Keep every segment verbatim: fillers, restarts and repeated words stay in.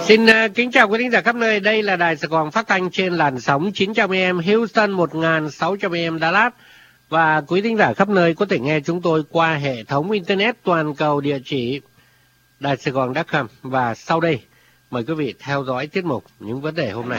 Xin uh, kính chào quý thính giả khắp nơi. Đây là Đài Sài Gòn phát thanh trên làn sóng chín trăm a em Houston, một nghìn sáu trăm a em Dallas. Và quý thính giả khắp nơi có thể nghe chúng tôi qua hệ thống Internet toàn cầu địa chỉ đài sài gòn chấm com. Và sau đây, mời quý vị theo dõi tiết mục Những Vấn Đề Hôm Nay.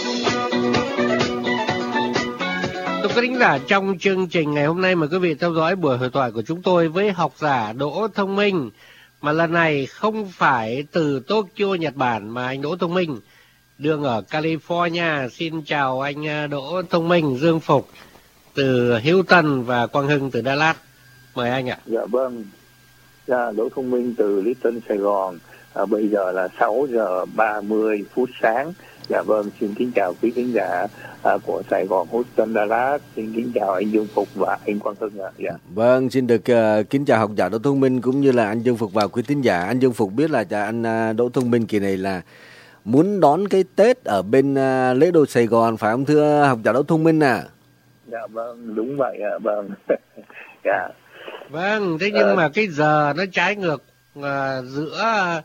Thưa quý thính giả, trong chương trình ngày hôm nay mời quý vị theo dõi buổi hội thoại của chúng tôi với học giả Đỗ Thông Minh. Mà lần này không phải từ Tokyo, Nhật Bản, mà anh Đỗ Thông Minh đương ở California. Xin chào anh Đỗ Thông Minh, Dương Phục từ Houston và Quang Hưng từ Dallas. Mời anh ạ. Dạ vâng, dạ, Đỗ Thông Minh từ Little Sài Gòn. À, bây giờ là sáu giờ ba mươi phút sáng. Dạ vâng, xin kính chào quý khán giả à, của Sài Gòn, Houston, Dallas. Xin kính chào anh Dương Phục và anh Quang Hưng ạ. Dạ. Vâng, xin được uh, kính chào học giả Đỗ Thông Minh cũng như là anh Dương Phục và quý khán giả. Anh Dương Phục biết là anh uh, Đỗ Thông Minh kỳ này là muốn đón cái Tết ở bên uh, lễ Đồ Sài Gòn, phải không thưa học giả Đỗ Thông Minh à? Dạ vâng, đúng vậy ạ. Vâng. Dạ. Vâng, thế nhưng à... mà cái giờ nó trái ngược uh, giữa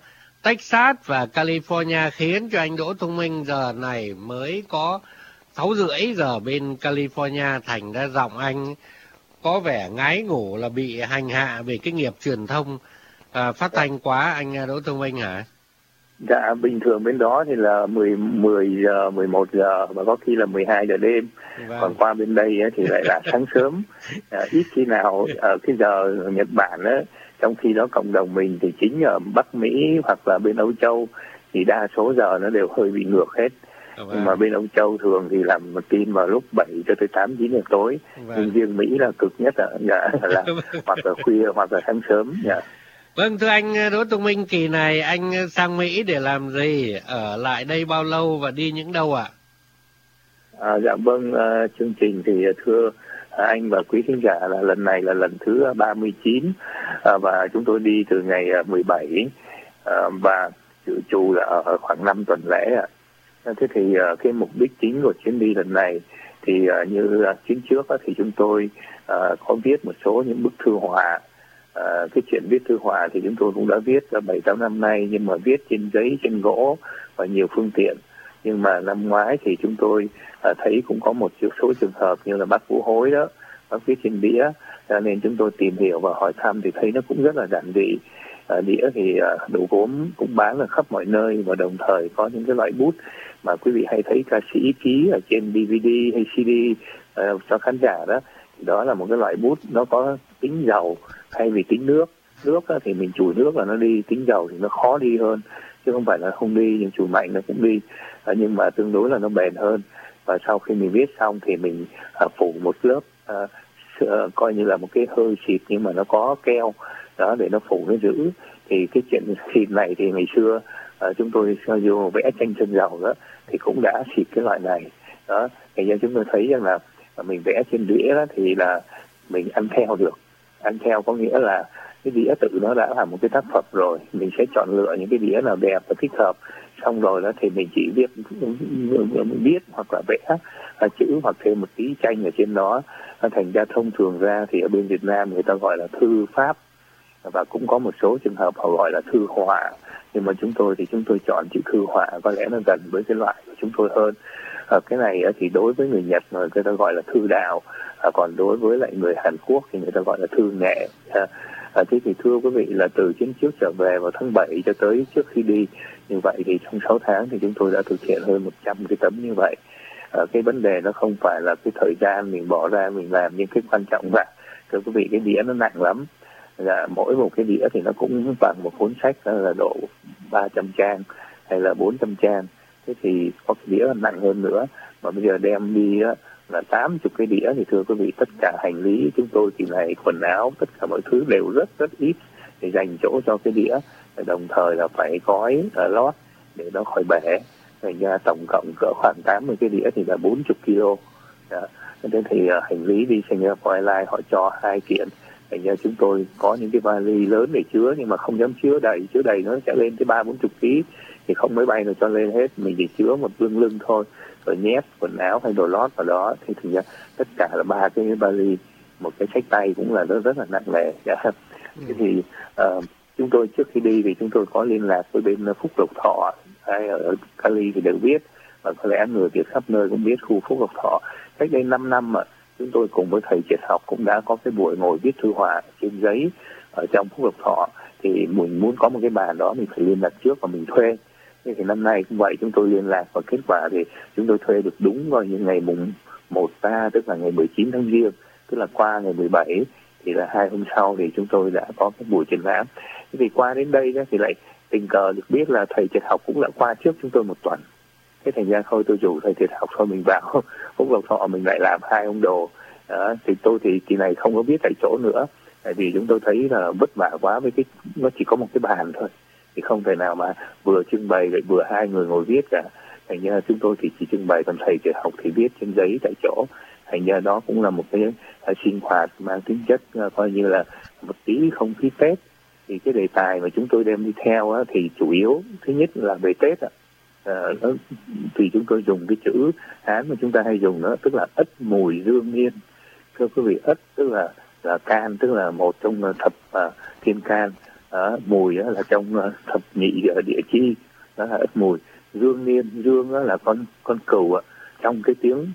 Texas và California khiến cho anh Đỗ Thông Minh giờ này mới có sáu rưỡi giờ bên California, thành ra giọng anh có vẻ ngái ngủ là bị hành hạ về cái nghiệp truyền thông à, phát thanh quá anh Đỗ Thông Minh hả? Dạ, bình thường bên đó thì là mười, mười giờ, mười một giờ và có khi là mười hai giờ đêm. Vâng. Còn qua bên đây thì lại là sáng sớm. À, ít khi nào ở cái giờ Nhật Bản á, trong khi đó cộng đồng mình thì chính ở Bắc Mỹ hoặc là bên Âu Châu thì đa số giờ nó đều hơi bị ngược hết. Vâng. Nhưng mà bên Âu Châu thường thì làm một tin vào lúc bảy cho tới tám, chín giờ tối. Vâng. Nhưng riêng Mỹ là cực nhất là, là, là hoặc là khuya hoặc là sáng sớm. Dạ. Vâng, thưa anh Đỗ Thông Minh, kỳ này anh sang Mỹ để làm gì? Ở lại đây bao lâu và đi những đâu ạ? À? À, dạ vâng, uh, chương trình thì thưa anh và quý khán giả là lần này là lần thứ ba mươi chín à, và chúng tôi đi từ ngày mười bảy à, và dự trù là ở khoảng năm tuần lễ. À. Thế thì uh, cái mục đích chính của chuyến đi lần này thì uh, như uh, chuyến trước uh, thì chúng tôi uh, có viết một số những bức thư họa. À, cái chuyện viết thư họa thì chúng tôi cũng đã viết bảy tám năm nay, nhưng mà viết trên giấy, trên gỗ và nhiều phương tiện. Nhưng mà năm ngoái thì chúng tôi à, thấy cũng có một số trường hợp như là bác Vũ Hối đó, bác viết trên đĩa, cho nên chúng tôi tìm hiểu và hỏi thăm thì thấy nó cũng rất là giản dị. À, đĩa thì à, đồ gốm cũng bán ở khắp mọi nơi, và đồng thời có những cái loại bút mà quý vị hay thấy ca sĩ ký ở trên đê vê đê hay xê đê à, cho khán giả đó. Đó là một cái loại bút nó có tính dầu thay vì tính nước. Nước á, thì mình chùi nước là nó đi, tính dầu thì nó khó đi hơn, chứ không phải là không đi, nhưng chùi mạnh nó cũng đi, à, nhưng mà tương đối là nó bền hơn. Và sau khi mình viết xong thì mình à, phủ một lớp à, à, coi như là một cái hơi xịt nhưng mà nó có keo đó để nó phủ, nó giữ. Thì cái chuyện xịt này thì ngày xưa à, chúng tôi vô vẽ tranh chân dầu đó thì cũng đã xịt cái loại này đó. Thì chúng tôi thấy rằng là mình vẽ trên đĩa đó thì là mình ăn theo được. Ăn theo có nghĩa là cái đĩa tự nó đã là một cái tác phẩm rồi, mình sẽ chọn lựa những cái đĩa nào đẹp và thích hợp, xong rồi đó thì mình chỉ viết viết hoặc là vẽ chữ hoặc thêm một tí tranh ở trên đó. Thành ra thông thường ra thì ở bên Việt Nam người ta gọi là thư pháp, và cũng có một số trường hợp họ gọi là thư họa, nhưng mà chúng tôi thì chúng tôi chọn chữ thư họa, có lẽ nó gần với cái loại của chúng tôi hơn. À, cái này thì đối với người Nhật người ta gọi là thư đạo, à, còn đối với lại người Hàn Quốc thì người ta gọi là thư nghệ. À, à, thế thì thưa quý vị là từ chuyến trước trở về vào tháng bảy cho tới trước khi đi như vậy thì trong sáu tháng thì chúng tôi đã thực hiện hơn một trăm cái tấm như vậy. À, cái vấn đề nó không phải là cái thời gian mình bỏ ra mình làm, nhưng cái quan trọng là thưa quý vị cái đĩa nó nặng lắm. Là mỗi một cái đĩa thì nó cũng bằng một cuốn sách là độ ba trăm trang hay là bốn trăm trang. Thế thì có cái đĩa nặng hơn nữa, mà bây giờ đem đi á, là tám mươi cái đĩa thì thưa quý vị tất cả hành lý chúng tôi kỳ này, quần áo, tất cả mọi thứ đều rất rất ít để dành chỗ cho cái đĩa, đồng thời là phải gói uh, lót để nó khỏi bể. Thành ra tổng cộng cỡ khoảng tám mươi cái đĩa thì là bốn mươi ki lô. Thế thì uh, hành lý đi Singapore Airlines họ cho hai kiện. Thành ra chúng tôi có những cái vali lớn để chứa, nhưng mà không dám chứa đầy, chứa đầy nó sẽ lên tới ba bốn chục ký, thì không máy bay nào cho lên hết, mình chỉ chứa một lưng lưng thôi, rồi nhét quần áo hay đồ lót vào đó. Thì thực ra tất cả là ba cái vali, một cái xách tay cũng là rất rất là nặng nề. Thế thì uh, chúng tôi trước khi đi thì chúng tôi có liên lạc với bên Phúc Lộc Thọ, ai ở Cali thì đều biết, và có lẽ người Việt khắp nơi cũng biết khu Phúc Lộc Thọ. Cách đây năm năm mà chúng tôi cùng với thầy triết học cũng đã có cái buổi ngồi viết thư họa trên giấy ở trong Phúc Lộc Thọ. Thì mình muốn có một cái bàn đó mình phải liên lạc trước và mình thuê. Thế thì năm nay cũng vậy, chúng tôi liên lạc và kết quả thì chúng tôi thuê được đúng vào những ngày mùng một ta, tức là ngày mười chín tháng Giêng, tức là qua ngày mười bảy thì là hai hôm sau thì chúng tôi đã có cái buổi triển lãm. Thế thì qua đến đây đó, thì lại tình cờ được biết là thầy triết học cũng đã qua trước chúng tôi một tuần. Thế thành ra thôi tôi rủ thầy triết học thôi mình vào Phúc Lộc Thọ mình lại làm hai ông đồ. Đó, thì tôi thì kỳ này không có biết tại chỗ nữa, tại vì chúng tôi thấy là vất vả quá với cái nó chỉ có một cái bàn thôi, thì không thể nào mà vừa trưng bày lại vừa hai người ngồi viết cả. Thành ra chúng tôi thì chỉ trưng bày, còn thầy triết học thì viết trên giấy tại chỗ. Thành ra đó cũng là một cái uh, sinh hoạt mang tính chất uh, coi như là một tí không khí Tết. Thì cái đề tài mà chúng tôi đem đi theo uh, thì chủ yếu thứ nhất là về Tết ạ. Uh, uh, thì chúng tôi dùng cái chữ Hán mà chúng ta hay dùng đó, tức là ất mùi dương niên. Thưa quý vị, ất tức là là can, tức là một trong uh, thập uh, thiên can. Uh, mùi uh, là trong uh, thập nhị uh, địa chi, đó là ất mùi. Dương niên, dương uh, là con con cừu uh, trong cái tiếng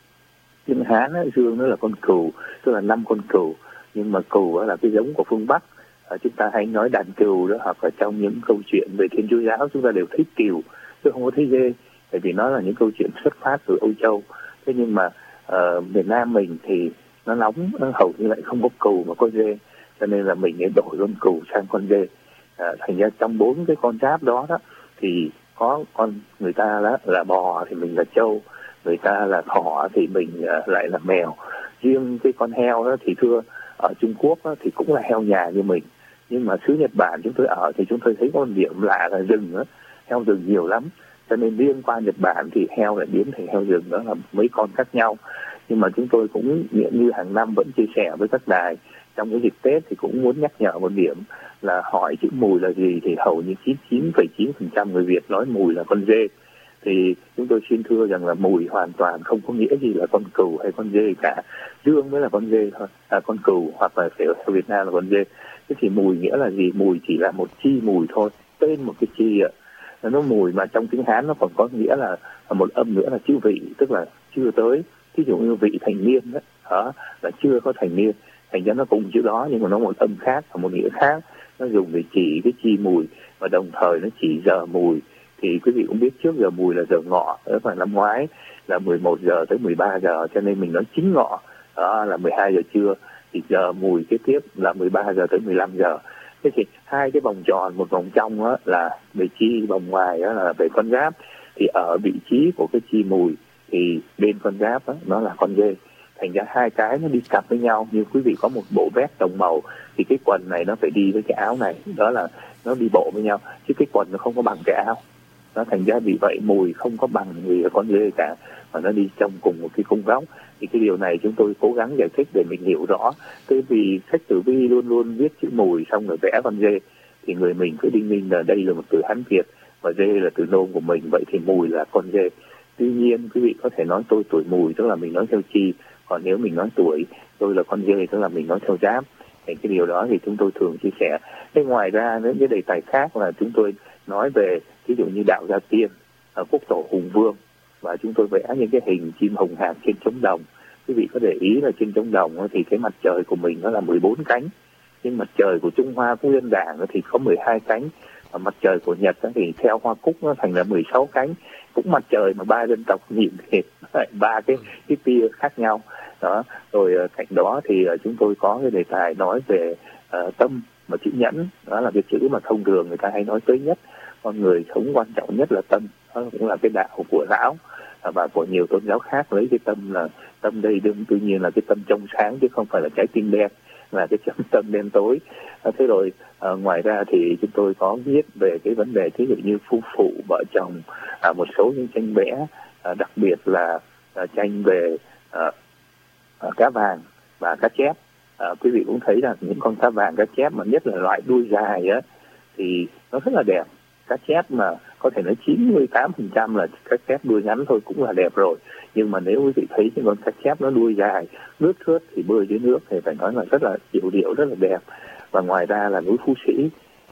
tiếng Hán á, dương nó là con cừu, tức là năm con cừu. Nhưng mà cừu á là cái giống của phương Bắc. À, chúng ta hay nói đàn cừu đó, hoặc là trong những câu chuyện về Thiên Chúa giáo chúng ta đều thấy cừu chứ không có thấy dê, tại vì nó là những câu chuyện xuất phát từ Âu Châu. Thế nhưng mà uh, Việt Nam mình thì nó nóng, nó hầu như lại không có cừu mà có dê, cho nên là mình để đổi con cừu sang con dê. À, thành ra trong bốn cái con giáp đó đó thì có con người ta đó là bò thì mình là trâu, người ta là thỏ thì mình uh, lại là mèo. Riêng cái con heo đó thì thưa ở Trung Quốc đó, thì cũng là heo nhà như mình, nhưng mà xứ Nhật Bản chúng tôi ở thì chúng tôi thấy có một điểm lạ là rừng đó, heo rừng nhiều lắm, cho nên liên qua Nhật Bản thì heo lại biến thành heo rừng, đó là mấy con khác nhau. Nhưng mà chúng tôi cũng như hàng năm vẫn chia sẻ với các đài trong cái dịp Tết thì cũng muốn nhắc nhở một điểm là hỏi chữ mùi là gì thì hầu như chín mươi chín phẩy chín phần trăm người Việt nói mùi là con dê. Thì chúng tôi xin thưa rằng là mùi hoàn toàn không có nghĩa gì là con cừu hay con dê cả. Dương mới là con dê thôi, à, con cừu hoặc là ở Việt Nam là con dê. Thế thì mùi nghĩa là gì? Mùi chỉ là một chi mùi thôi, tên một cái chi ạ. Nó mùi mà trong tiếng Hán nó còn có nghĩa là một âm nữa là chữ vị, tức là chưa tới. Ví dụ như vị thành niên đó, đó là chưa có thành niên. Thành ra nó cùng chữ đó nhưng mà nó một âm khác và một nghĩa khác. Nó dùng để chỉ cái chi mùi và đồng thời nó chỉ giờ mùi. Thì quý vị cũng biết trước giờ mùi là giờ ngọ, ở phần năm ngoái là mười một giờ tới mười ba giờ, cho nên mình nói chính ngọ đó là mười hai giờ trưa, thì giờ mùi kế tiếp là mười ba giờ tới mười lăm giờ. Thế thì hai cái vòng tròn, một vòng trong đó là về chi, vòng ngoài đó là về con giáp. Thì ở vị trí của cái chi mùi thì bên con giáp đó, nó là con dê. Thành ra hai cái nó đi cặp với nhau. Như quý vị có một bộ vest đồng màu thì cái quần này nó phải đi với cái áo này, đó là nó đi bộ với nhau, chứ cái quần nó không có bằng cái áo. Nó thành ra vì vậy mùi không có bằng gì ở con dê cả, mà nó đi trong cùng một cái khung góc. Thì cái điều này chúng tôi cố gắng giải thích để mình hiểu rõ. Thế vì sách tử vi luôn luôn viết chữ mùi xong rồi vẽ con dê, thì người mình cứ đinh ninh là đây là một từ Hán Việt và dê là từ nôm của mình, vậy thì mùi là con dê. Tuy nhiên quý vị có thể nói tôi tuổi mùi, tức là mình nói theo chi, còn nếu mình nói tuổi tôi là con dê, tức là mình nói theo giáp. Thì cái điều đó thì chúng tôi thường chia sẻ. Thế ngoài ra những cái đề tài khác là chúng tôi nói về ví dụ như đạo Gia Tiên, quốc tổ Hùng Vương, và chúng tôi vẽ những cái hình chim hồng hạc trên trống đồng. Quý vị có để ý là trên trống đồng thì cái mặt trời của mình nó là mười bốn cánh, nhưng mặt trời của Trung Hoa Quốc Dân Đảng thì có mười hai cánh, và mặt trời của Nhật thì theo Hoa Cúc nó thành là mười sáu cánh. Cũng mặt trời mà ba dân tộc nhìn thì ba cái cái tia khác nhau đó. Rồi cạnh đó thì chúng tôi có cái đề tài nói về uh, tâm và chữ nhẫn, đó là cái chữ mà thông thường người ta hay nói tới nhất. Con người sống quan trọng nhất là tâm, đó cũng là cái đạo của lão và của nhiều tôn giáo khác lấy cái tâm là tâm đây đương tự nhiên là cái tâm trong sáng chứ không phải là trái tim đen, là cái tâm đen tối. Thế rồi à, ngoài ra thì chúng tôi có viết về cái vấn đề ví dụ như phu phụ vợ chồng, à, một số những tranh vẽ, à, đặc biệt là à, tranh về à, à, cá vàng và cá chép. À, quý vị cũng thấy là những con cá vàng cá chép mà nhất là loại đuôi dài á thì nó rất là đẹp. Cá chép mà có thể nói chín mươi tám phần trăm là cá chép đuôi ngắn thôi cũng là đẹp rồi. Nhưng mà nếu quý vị thấy những con cá chép nó đuôi dài, lướt thướt thì bơi dưới nước thì phải nói là rất là điệu điệu, rất là đẹp. Và ngoài ra là núi Phú Sĩ,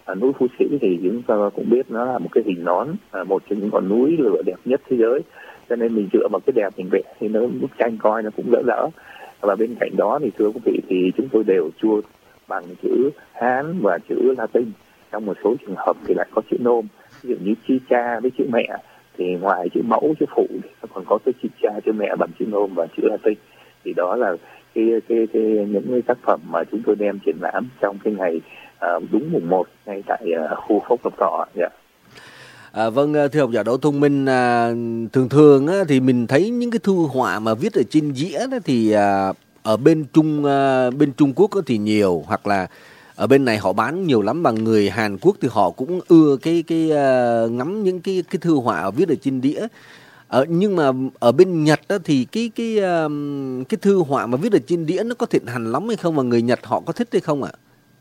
À, núi Phú Sĩ thì chúng ta cũng biết nó là một cái hình nón, à, một trong những con núi lửa đẹp nhất thế giới, cho nên mình dựa vào cái đẹp mình vẽ thì nó bức tranh coi nó cũng đỡ đỡ. Và bên cạnh đó thì thưa quý vị, thì chúng tôi đều chua bằng chữ Hán và chữ Latin, trong một số trường hợp thì lại có chữ nôm, ví dụ như chi cha với chữ mẹ thì ngoài chữ mẫu chữ phụ thì nó còn có cái chi cha chữ mẹ bằng chữ nôm và chữ Latin. Thì đó là cái, cái, cái những cái tác phẩm mà chúng tôi đem triển lãm trong cái ngày à, đúng mùng một ngay tại à, khu phố Cẩm Thọ. Yeah. À, vâng, thưa học giả Đỗ Thông Minh, à, thường thường á, thì mình thấy những cái thư họa mà viết ở trên dĩa đó thì à, ở bên Trung à, bên Trung Quốc thì nhiều, hoặc là ở bên này họ bán nhiều lắm, bằng người Hàn Quốc thì họ cũng ưa cái cái uh, ngắm những cái cái thư họa viết ở trên đĩa. Ờ, nhưng mà ở bên Nhật đó thì cái cái uh, cái thư họa mà viết ở trên đĩa nó có thịnh hành lắm hay không, và người Nhật họ có thích hay không ạ?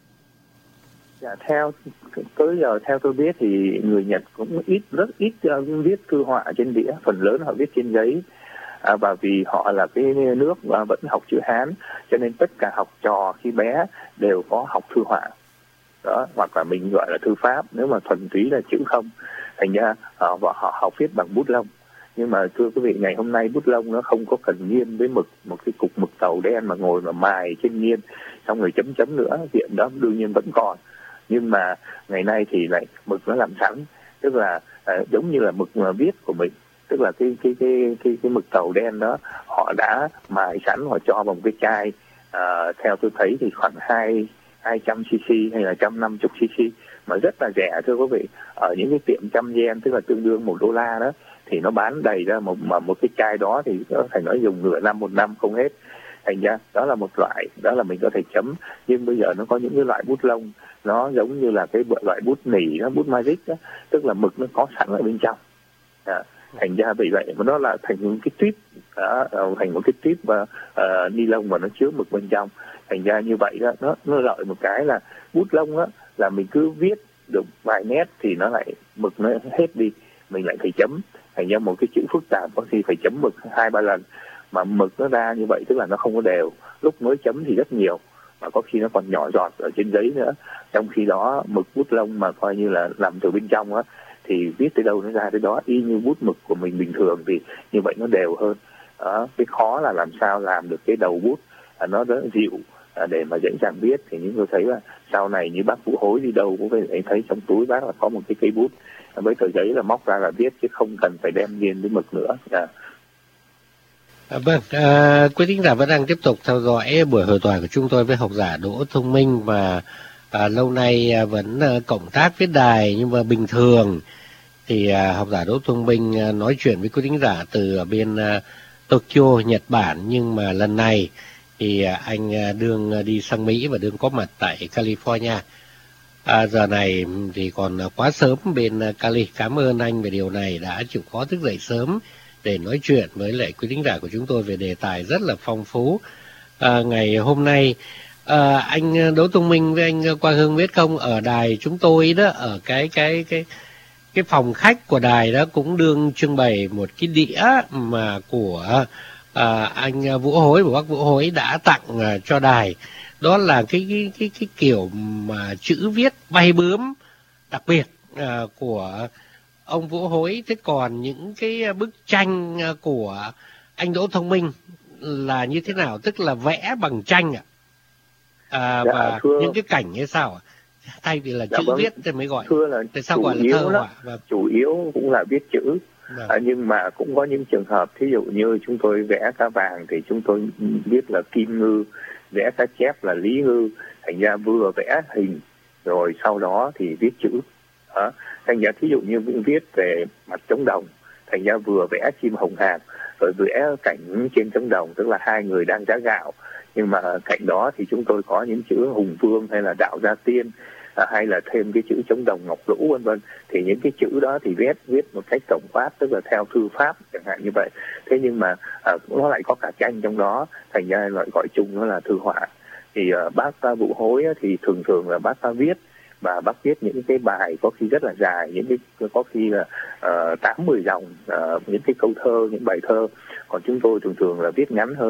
Dạ, theo tới giờ theo tôi biết thì người Nhật cũng ít rất ít uh, viết thư họa trên đĩa, phần lớn họ viết trên giấy. À, và vì họ là cái nước à, vẫn học chữ Hán, cho nên tất cả học trò khi bé đều có học thư họa đó, hoặc là mình gọi là thư pháp nếu mà thuần túy là chữ không. Thành ra họ, họ học viết bằng bút lông. Nhưng mà thưa quý vị, ngày hôm nay bút lông nó không có cần nghiên với mực, một cái cục mực tàu đen mà ngồi mà mài trên nghiên xong rồi chấm chấm nữa, hiện đó đương nhiên vẫn còn. Nhưng mà ngày nay thì lại mực nó làm sẵn, tức là à, giống như là mực mà viết của mình, tức là cái cái cái cái cái mực tàu đen đó họ đã mài sẵn, họ cho vào một cái chai, à, theo tôi thấy thì khoảng hai hai trăm cc hay là trăm năm mươi cc mà rất là rẻ thưa quý vị. Ở những cái tiệm trăm yen, tức là tương đương một đô la đó, thì nó bán đầy ra một mà một cái chai đó thì có thể nói dùng nửa năm một năm không hết. Thành ra đó là một loại, đó là mình có thể chấm. Nhưng bây giờ nó có những cái loại bút lông nó giống như là cái loại bút nỉ, nó bút magic đó, tức là mực nó có sẵn ở bên trong. À, thành ra vì vậy mà nó là thành những cái tuyếp đó, thành một cái tuyếp và uh, ni lông mà nó chứa mực bên trong. Thành ra như vậy đó, nó nó lợi một cái là bút lông á là mình cứ viết được vài nét thì nó lại mực nó hết đi, mình lại phải chấm. Thành ra một cái chữ phức tạp có khi phải chấm mực hai ba lần, mà mực nó ra như vậy tức là nó không có đều, lúc mới chấm thì rất nhiều mà có khi nó còn nhỏ giọt ở trên giấy nữa. Trong khi đó mực bút lông mà coi như là làm từ bên trong á thì viết tới đâu nó ra tới đó, y như bút mực của mình bình thường, thì như vậy nó đều hơn. Đó, cái khó là làm sao làm được cái đầu bút à, nó đỡ dịu à, để mà dễ dàng viết. Thì những người thấy là sau này như bác Vũ Hối đi đâu cũng phải thấy trong túi bác là có một cái cây bút với tờ giấy là móc ra là viết, chứ không cần phải đem nghiên với mực nữa. À. À, vâng, à, quý thính giả vẫn đang tiếp tục theo dõi buổi hội thoại của chúng tôi với học giả Đỗ Thông Minh, và à, lâu nay à, vẫn à, cộng tác viết đài, nhưng mà bình thường thì à, học giả Đỗ Thông Minh à, nói chuyện với quý thính giả từ ở bên à, Tokyo, Nhật Bản, nhưng mà lần này thì à, anh à, đương à, đi sang Mỹ và đương có mặt tại California. À, giờ này thì còn quá sớm bên à, Cali. Cảm ơn anh về điều này, đã chịu khó thức dậy sớm để nói chuyện với lại quý thính giả của chúng tôi về đề tài rất là phong phú. À, ngày hôm nay à, anh Đỗ Thông Minh với anh Quang Hưng biết không, ở đài chúng tôi đó, ở cái cái cái cái phòng khách của đài đó cũng đương trưng bày một cái đĩa mà của à, anh Vũ Hối và bác Vũ Hối đã tặng à, cho đài. Đó là cái cái cái cái kiểu mà chữ viết bay bướm đặc biệt à, của ông Vũ Hối. Thế còn những cái bức tranh của anh Đỗ Thông Minh là như thế nào, tức là vẽ bằng tranh ạ? À, dạ, và thưa... những cái cảnh như sao ạ? Thay vì là dạ, chữ vâng, viết thì mới gọi. Thưa là tại sao gọi là thơ họa? Vâng. Chủ yếu cũng là viết chữ. Vâng. À, nhưng mà cũng có những trường hợp, thí dụ như chúng tôi vẽ cá vàng thì chúng tôi viết là Kim Ngư, vẽ cá chép là Lý Ngư. Thành ra vừa vẽ hình rồi sau đó thì viết chữ. Đó. Thành ra thí dụ như viết về mặt trống đồng, thành ra vừa vẽ chim hồng hạc rồi vẽ cảnh trên trống đồng, tức là hai người đang giá gạo, nhưng mà cạnh đó thì chúng tôi có những chữ hùng vương hay là đạo gia tiên, à, hay là thêm cái chữ trống đồng ngọc lũ vân vân. Thì những cái chữ đó thì viết viết một cách tổng quát, tức là theo thư pháp chẳng hạn như vậy. Thế nhưng mà à, nó lại có cả tranh trong đó, thành ra lại gọi chung nó là thư họa. Thì à, bác ta Vũ Hối á, thì thường thường là bác ta viết, và bác viết những cái bài có khi rất là dài, những cái có khi là tám mười dòng, uh, những cái câu thơ, những bài thơ. Còn chúng tôi thường thường là viết ngắn hơn.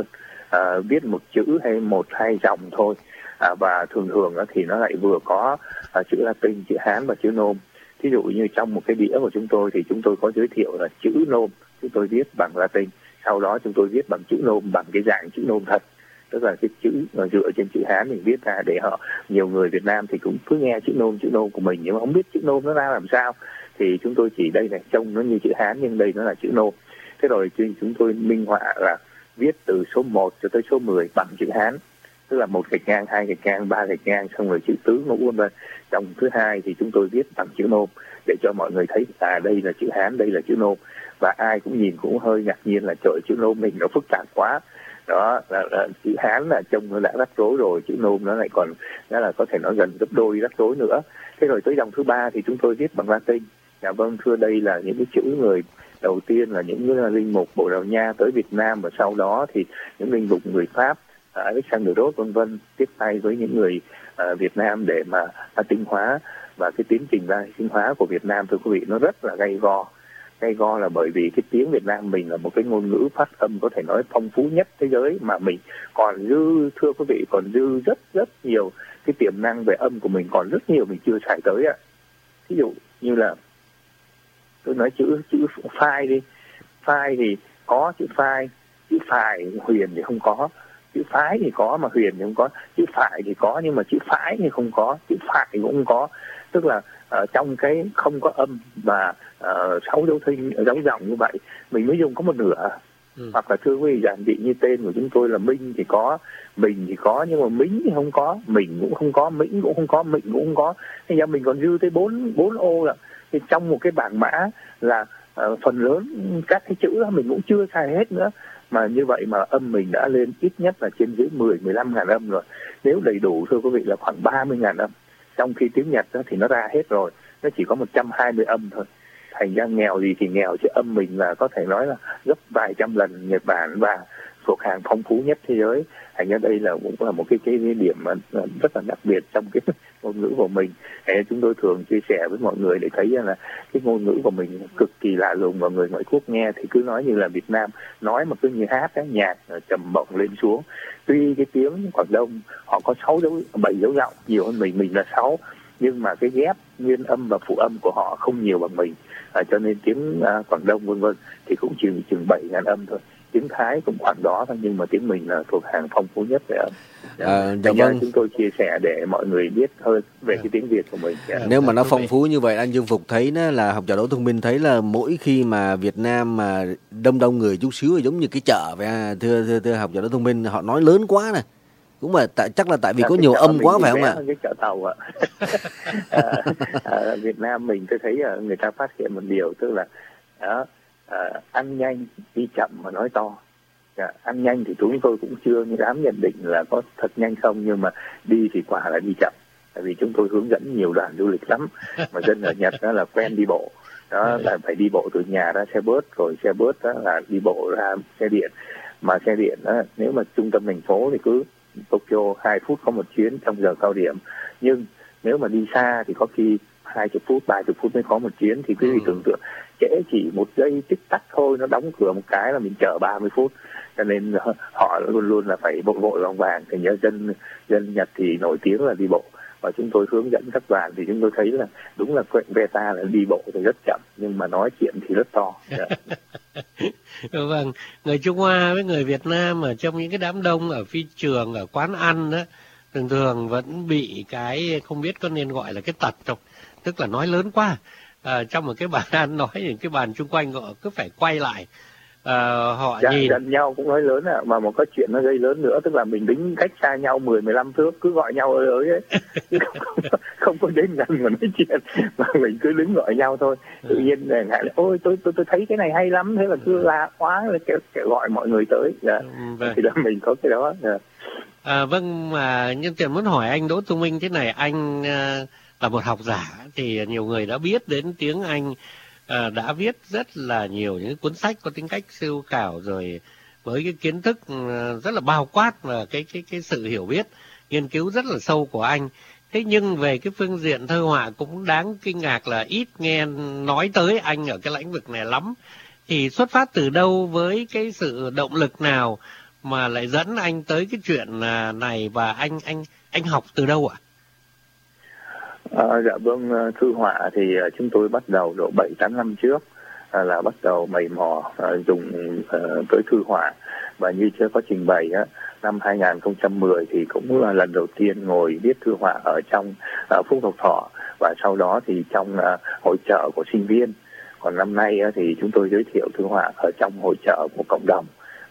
uh, viết một chữ hay một hai dòng thôi, à, và thường thường uh, thì nó lại vừa có uh, chữ Latin, chữ Hán và chữ Nôm. Thí dụ như trong một cái đĩa của chúng tôi thì chúng tôi có giới thiệu là chữ Nôm chúng tôi viết bằng Latin, sau đó chúng tôi viết bằng chữ Nôm, bằng cái dạng chữ Nôm thật, tức là cái chữ dựa trên chữ Hán mình viết ra, để họ nhiều người Việt Nam thì cũng cứ nghe chữ Nôm chữ Nôm của mình nhưng mà không biết chữ Nôm nó ra làm sao, thì chúng tôi chỉ đây này, trông nó như chữ Hán nhưng đây nó là chữ Nôm. Thế rồi chúng tôi minh họa là viết từ số một cho tới số mười bằng chữ Hán, tức là một gạch ngang, hai gạch ngang, ba gạch ngang, xong rồi chữ tứ ngũ vân vân. Trong thứ hai thì chúng tôi viết bằng chữ Nôm để cho mọi người thấy à đây là chữ Hán, đây là chữ Nôm, và ai cũng nhìn cũng hơi ngạc nhiên là trời, chữ Nôm mình nó phức tạp quá. Đó là, là chữ Hán là trông nó đã rắc rối rồi, chữ Nôm nó lại còn nó là có thể nói gần gấp đôi rắc rối nữa. Thế rồi tới dòng thứ ba thì chúng tôi viết bằng Latin. Dạ vâng, thưa, đây là những cái chữ người đầu tiên là những cái linh mục Bồ Đào Nha tới Việt Nam, và sau đó thì những linh mục người Pháp, Alexander Rốt vân vân tiếp tay với những người uh, Việt Nam để mà tinh hóa. Và cái tiến trình ra tinh hóa của Việt Nam, thưa quý vị, nó rất là gay go. Gay go là bởi vì cái tiếng Việt Nam mình là một cái ngôn ngữ phát âm có thể nói phong phú nhất thế giới, mà mình còn dư, thưa quý vị, còn dư rất rất nhiều cái tiềm năng về âm của mình, còn rất nhiều mình chưa xài tới ạ. Ví dụ như là tôi nói chữ chữ phai đi, phai thì có chữ phai, chữ phài huyền thì không có, chữ phái thì có mà huyền thì không có, chữ phải thì có nhưng mà chữ phái thì không có, chữ phải thì cũng không có. Tức là uh, trong cái không có âm và uh, sáu dấu thinh, dấu giọng như vậy mình mới dùng có một nửa. Ừ. Hoặc là thưa quý vị, giản dị như tên của chúng tôi là Minh thì có, Mình thì có nhưng mà Mính thì không có, Mình cũng không có, Mĩnh cũng không có, Mịnh cũng không có. Thế giờ mình còn dư tới bốn bốn ô là thì trong một cái bảng mã là uh, phần lớn các cái chữ đó mình cũng chưa xài hết nữa. Mà như vậy mà âm mình đã lên ít nhất là trên dưới mười mười lăm ngàn âm rồi. Nếu đầy đủ thưa quý vị là khoảng ba mươi ngàn âm. Trong khi tiếng Nhật đó thì nó ra hết rồi, nó chỉ có một trăm hai mươi âm thôi. Thành ra nghèo gì thì nghèo, chứ âm mình là có thể nói là gấp vài trăm lần Nhật Bản và thuộc hàng phong phú nhất thế giới. Thành ra đây là cũng là một cái cái điểm mà rất là đặc biệt trong cái ngôn ngữ của mình. Thế chúng tôi thường chia sẻ với mọi người để thấy là cái ngôn ngữ của mình cực kỳ lạ lùng, và người ngoại quốc nghe thì cứ nói như là Việt Nam nói mà cứ như hát á, nhạc trầm bổng lên xuống. Tuy cái tiếng Quảng Đông họ có sáu dấu, bảy dấu giọng nhiều hơn mình, mình là sáu, nhưng mà cái ghép nguyên âm và phụ âm của họ không nhiều bằng mình, à, cho nên tiếng à, Quảng Đông vân vân thì cũng chỉ chừng bảy ngàn âm thôi. Tiếng Thái cũng khoảng đó thôi, nhưng mà tiếng mình là thuộc hàng phong phú nhất về âm. À, dạ vâng. Chúng tôi chia sẻ để mọi người biết hơn về cái tiếng Việt của mình. Yeah. Nếu mà nó phong phú như vậy, anh Dương Phục thấy đó là học trò Đỗ Thông Minh thấy là mỗi khi mà Việt Nam mà đông đông người chút xíu giống như cái chợ vậy, thưa thưa thưa học trò Đỗ Thông Minh, họ nói lớn quá này. Cũng là tại chắc là tại vì dạ, có nhiều âm quá phải không ạ? Cái chợ tàu ạ. à, à, Việt Nam mình tôi thấy người ta phát hiện một điều, tức là đó, à, ăn nhanh đi chậm mà nói to. À, ăn nhanh thì chúng tôi cũng chưa dám nhận định là có thật nhanh không, nhưng mà đi thì quả là đi chậm. Tại vì chúng tôi hướng dẫn nhiều đoàn du lịch lắm, mà dân ở Nhật đó là quen đi bộ. Đó là phải đi bộ từ nhà ra xe bus, rồi xe bus đó là đi bộ ra xe điện. Mà xe điện đó, nếu mà trung tâm thành phố thì cứ Tokyo hai phút có một chuyến trong giờ cao điểm, nhưng nếu mà đi xa thì có khi hai mươi phút, ba mươi phút mới có một chuyến. Thì quý vị tưởng tượng trễ chỉ một giây tích tắc thôi, nó đóng cửa một cái là mình chờ ba mươi phút. Cho nên họ luôn luôn là phải vội vội vàng vàng. Thì nhớ dân dân Nhật thì nổi tiếng là đi bộ, và chúng tôi hướng dẫn các đoàn thì chúng tôi thấy là đúng là Veta là đi bộ thì rất chậm, nhưng mà nói chuyện thì rất to. Yeah. Vâng, người Trung Hoa với người Việt Nam ở trong những cái đám đông ở phi trường, ở quán ăn đó, thường thường vẫn bị cái không biết có nên gọi là cái tật không, tức là nói lớn quá. À, trong một cái bàn ăn nói những cái bàn chung quanh họ cứ phải quay lại. À, họ dạ, nhìn gần nhau cũng nói lớn ạ, à, mà một cái chuyện nó gây lớn nữa, tức là mình đứng cách xa nhau mười mười lăm thước cứ gọi nhau ơi ơi ấy, không, không, không có đến gần mà nói chuyện, mà mình cứ đứng gọi nhau thôi. Tự nhiên là ngại là ôi tôi tôi tôi thấy cái này hay lắm, thế là cứ la quá là kêu, kêu gọi mọi người tới. Dạ. Vâng. Thì là mình có cái đó. Dạ. À, vâng, mà nhân tiện muốn hỏi anh Đỗ Thông Minh thế này, anh uh, là một học giả thì nhiều người đã biết đến tiếng Anh. À, đã viết rất là nhiều những cuốn sách có tính cách siêu khảo, rồi với cái kiến thức rất là bao quát và cái cái cái sự hiểu biết, nghiên cứu rất là sâu của anh. Thế nhưng về cái phương diện thơ họa cũng đáng kinh ngạc là ít nghe nói tới anh ở cái lĩnh vực này lắm. Thì xuất phát từ đâu, với cái sự động lực nào mà lại dẫn anh tới cái chuyện này, và anh anh anh học từ đâu ạ? À, dạ vâng, thư họa thì chúng tôi bắt đầu độ bảy tám năm trước à, là bắt đầu mày mò à, dùng à, tới thư họa, và như chưa có trình bày á, năm hai không một không thì cũng là lần đầu tiên ngồi viết thư họa ở trong à, Phúc Lộc Thọ, và sau đó thì trong à, hội chợ của sinh viên. Còn năm nay á, thì chúng tôi giới thiệu thư họa ở trong hội chợ của cộng đồng.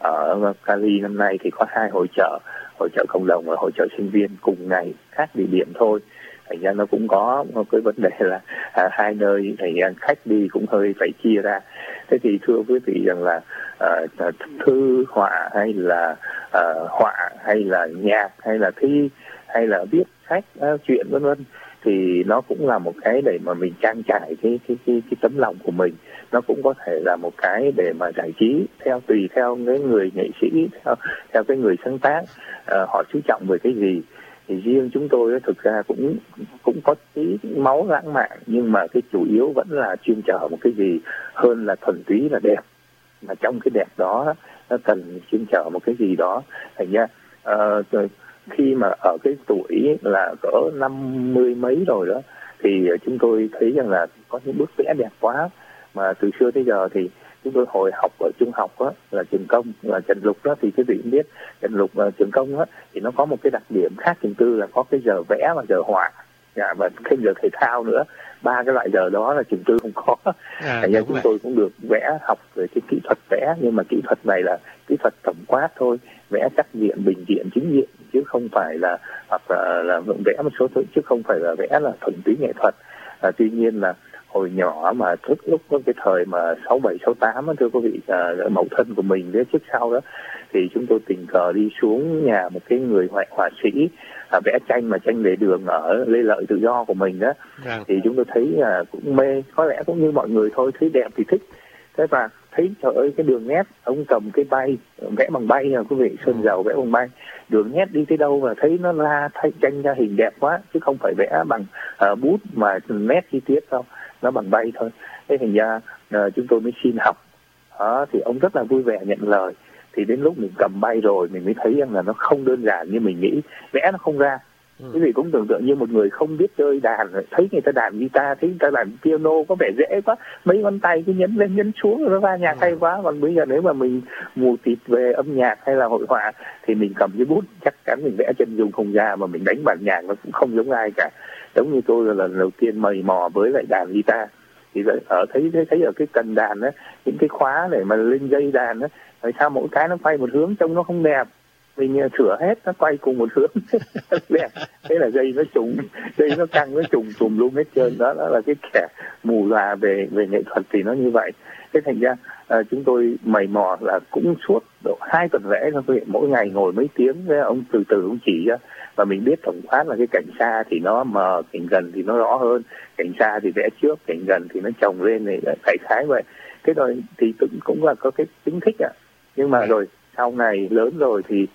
Ở Cali năm nay thì có hai hội chợ, hội chợ cộng đồng và hội chợ sinh viên cùng ngày, khác địa điểm thôi. Thành ra nó cũng có một cái vấn đề là à, hai nơi thì khách đi cũng hơi phải chia ra. Thế thì thưa quý vị rằng là à, thư họa hay là à, họa hay là nhạc hay là thi hay là viết sách, à, chuyện vân vân, thì nó cũng là một cái để mà mình trang trải cái cái cái cái tấm lòng của mình. Nó cũng có thể là một cái để mà giải trí, theo tùy theo cái người nghệ sĩ, theo theo cái người sáng tác, à, họ chú trọng về cái gì. Thì riêng chúng tôi thực ra cũng cũng có tí máu lãng mạn, nhưng mà cái chủ yếu vẫn là chuyên trở một cái gì hơn là thuần túy là đẹp. Mà trong cái đẹp đó nó cần chuyên trở một cái gì đó. Thành ra uh, khi mà ở cái tuổi là cỡ năm mươi mấy rồi đó, thì chúng tôi thấy rằng là có những bức vẽ đẹp quá. Mà từ xưa tới giờ thì chúng tôi hồi học ở trung học á, là trường công, là Trần Lục đó, thì quý vị cũng biết Trần Lục uh, trường công á, thì nó có một cái đặc điểm khác trường tư là có cái giờ vẽ và giờ họa, dạ, và thêm giờ thể thao nữa. Ba cái loại giờ đó là trường tư không có. À, thành ra chúng vậy. Tôi cũng được vẽ học về cái kỹ thuật vẽ, nhưng mà kỹ thuật này là kỹ thuật tổng quát thôi, vẽ sắc diện, bình diện, chính diện, chứ không phải là hoặc là, là vẽ một số thứ, chứ không phải là vẽ là thuần túy nghệ thuật. À, tuy nhiên là hồi nhỏ mà thức lúc cái thời mà sáu bảy sáu tám, thưa quý vị, à, mẫu thân của mình với trước sau đó, thì chúng tôi tình cờ đi xuống nhà một cái người họa họa sĩ à, vẽ tranh, mà tranh lề đường ở Lê Lợi Tự Do của mình đó. Yeah. Thì chúng tôi thấy à, cũng mê, có lẽ cũng như mọi người thôi, thấy đẹp thì thích. Thế và thấy trời ơi cái đường nét, ông cầm cái bay vẽ bằng bay nha quý vị, sơn dầu vẽ bằng bay, đường nét đi tới đâu mà thấy nó ra thay tranh ra hình đẹp quá, chứ không phải vẽ bằng uh, bút mà nét chi tiết đâu, nó bằng bay thôi. Thế thành ra uh, chúng tôi mới xin học. Đó, thì ông rất là vui vẻ nhận lời. Thì đến lúc mình cầm bay rồi mình mới thấy rằng là nó không đơn giản như mình nghĩ, vẽ nó không ra. Ừ. Quý vị cũng tưởng tượng như một người không biết chơi đàn, thấy người ta đàn guitar, thấy người ta đàn piano có vẻ dễ quá, mấy ngón tay cứ nhấn lên nhấn xuống nó ra nhạc ừ. hay quá. Còn bây giờ nếu mà mình mù tịt về âm nhạc hay là hội họa thì mình cầm cái bút chắc chắn mình vẽ chân dung không ra, mà mình đánh bản nhạc nó cũng không giống ai cả. Giống như tôi là lần đầu tiên mày mò với lại đàn guitar, thì ở thấy thấy, thấy ở cái cần đàn á, những cái khóa để mà lên dây đàn á, tại sao mỗi cái nó quay một hướng trông nó không đẹp, mình sửa hết nó quay cùng một hướng đẹp. Thế là dây nó trùng, dây nó căng, nó trùng trùng luôn hết trơn. Đó, đó là cái kẻ mù lòa về về nghệ thuật thì nó như vậy. Thế thành ra à, chúng tôi mày mò là cũng suốt độ hai tuần lễ thôi, mỗi ngày ngồi mấy tiếng với ông từ từ ông chỉ ra, và mình biết tổng quát là cái cảnh xa thì nó mờ, cảnh gần thì nó rõ hơn, cảnh xa thì vẽ trước, cảnh gần thì nó chồng lên này, đại khái vậy. Thế rồi thì cũng cũng là có cái tính thích ạ. À. Nhưng mà rồi sau này lớn rồi thì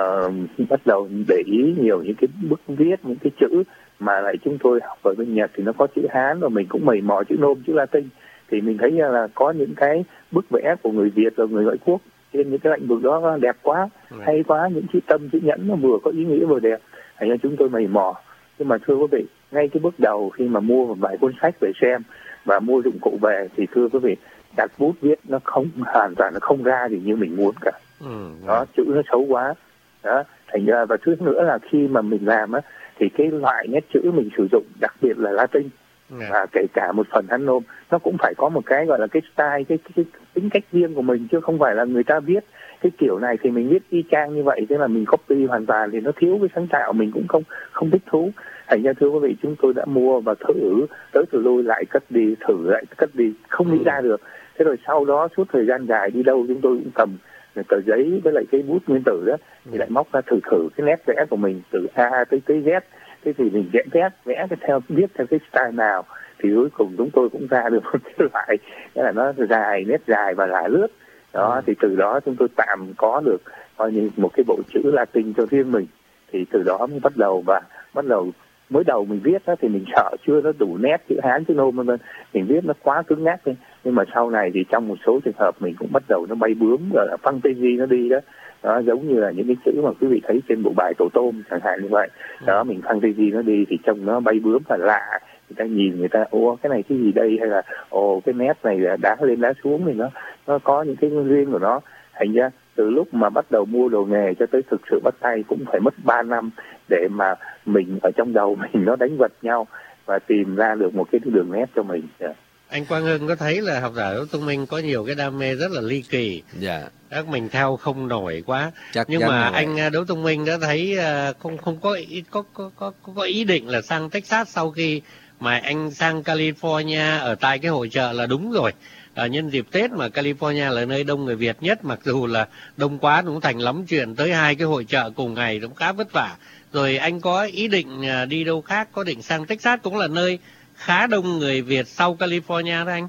uh, bắt đầu để ý nhiều những cái bức viết, những cái chữ mà lại chúng tôi học ở bên Nhật thì nó có chữ Hán, rồi mình cũng mày mò chữ Nôm, chữ Latin, thì mình thấy là có những cái bức vẽ của người Việt và người ngoại quốc trên những cái lĩnh vực đó đẹp quá, hay quá, những chữ tâm, chữ nhẫn nó vừa có ý nghĩa vừa đẹp. Thành ra chúng tôi mày mò. Nhưng mà thưa quý vị, ngay cái bước đầu khi mà mua một vài cuốn sách về xem và mua dụng cụ về thì thưa quý vị, đặt bút viết nó không hoàn toàn nó không ra gì như mình muốn cả. Ừ, đó, chữ nó xấu quá. Đó, thành ra và thứ nữa là khi mà mình làm á thì cái loại nét chữ mình sử dụng, đặc biệt là Latin yeah. và kể cả một phần Hán Nôm, nó cũng phải có một cái gọi là cái style, cái, cái, cái tính cách riêng của mình, chứ không phải là người ta viết cái kiểu này thì mình viết y chang như vậy, thế là mình copy hoàn toàn thì nó thiếu cái sáng tạo, mình cũng không không thích thú. Thành ra thưa quý vị, chúng tôi đã mua và thử tới thử lui, lại cất đi, thử lại cất đi, không nghĩ ra được. Thế rồi sau đó suốt thời gian dài đi đâu chúng tôi cũng cầm tờ giấy với lại cái bút nguyên tử đó, thì lại móc ra thử thử cái nét vẽ của mình từ A tới tới Z. Thế thì mình vẽ vẽ vẽ cái theo viết theo cái style nào thì cuối cùng chúng tôi cũng ra được một cái loại, nghĩa là nó dài, nét dài và lại lướt. Đó, ừ. thì từ đó chúng tôi tạm có được coi như một cái bộ chữ Latin cho riêng mình. Thì từ đó mới bắt đầu, và bắt đầu mới đầu mình viết đó, thì mình sợ chưa nó đủ nét chữ Hán chữ Nôm vân vân, mình viết nó quá cứng nhắc đi. Nhưng mà sau này thì trong một số trường hợp mình cũng bắt đầu nó bay bướm, gọi là fantasy nó đi đó. Đó, giống như là những cái chữ mà quý vị thấy trên bộ bài tổ tôm chẳng hạn như vậy. Đó, mình fantasy nó đi thì trông nó bay bướm và lạ. Người ta nhìn người ta, ô cái này cái gì đây, hay là ồ cái nét này là đá lên đá xuống thì nó nó có những cái riêng của nó. Thành ra từ lúc mà bắt đầu mua đồ nghề cho tới thực sự bắt tay cũng phải mất ba năm để mà mình ở trong đầu mình nó đánh vật nhau và tìm ra được một cái đường nét cho mình. Yeah. Anh Quang Hưng có thấy là học giả Đỗ Thông Minh có nhiều cái đam mê rất là ly kỳ, dạ. Các mình theo không nổi quá. Chắc nhưng mà rồi. anh Đỗ Thông Minh đã thấy không không có ý, có, có có có ý định là sang Texas sau khi mà anh sang California ở tại cái hội chợ là đúng rồi. À, nhân dịp Tết mà California là nơi đông người Việt nhất, mặc dù là đông quá cũng thành lắm chuyện, tới hai cái hội chợ cùng ngày cũng khá vất vả. Rồi anh có ý định đi đâu khác, có định sang Texas cũng là nơi khá đông người Việt sau California đó anh?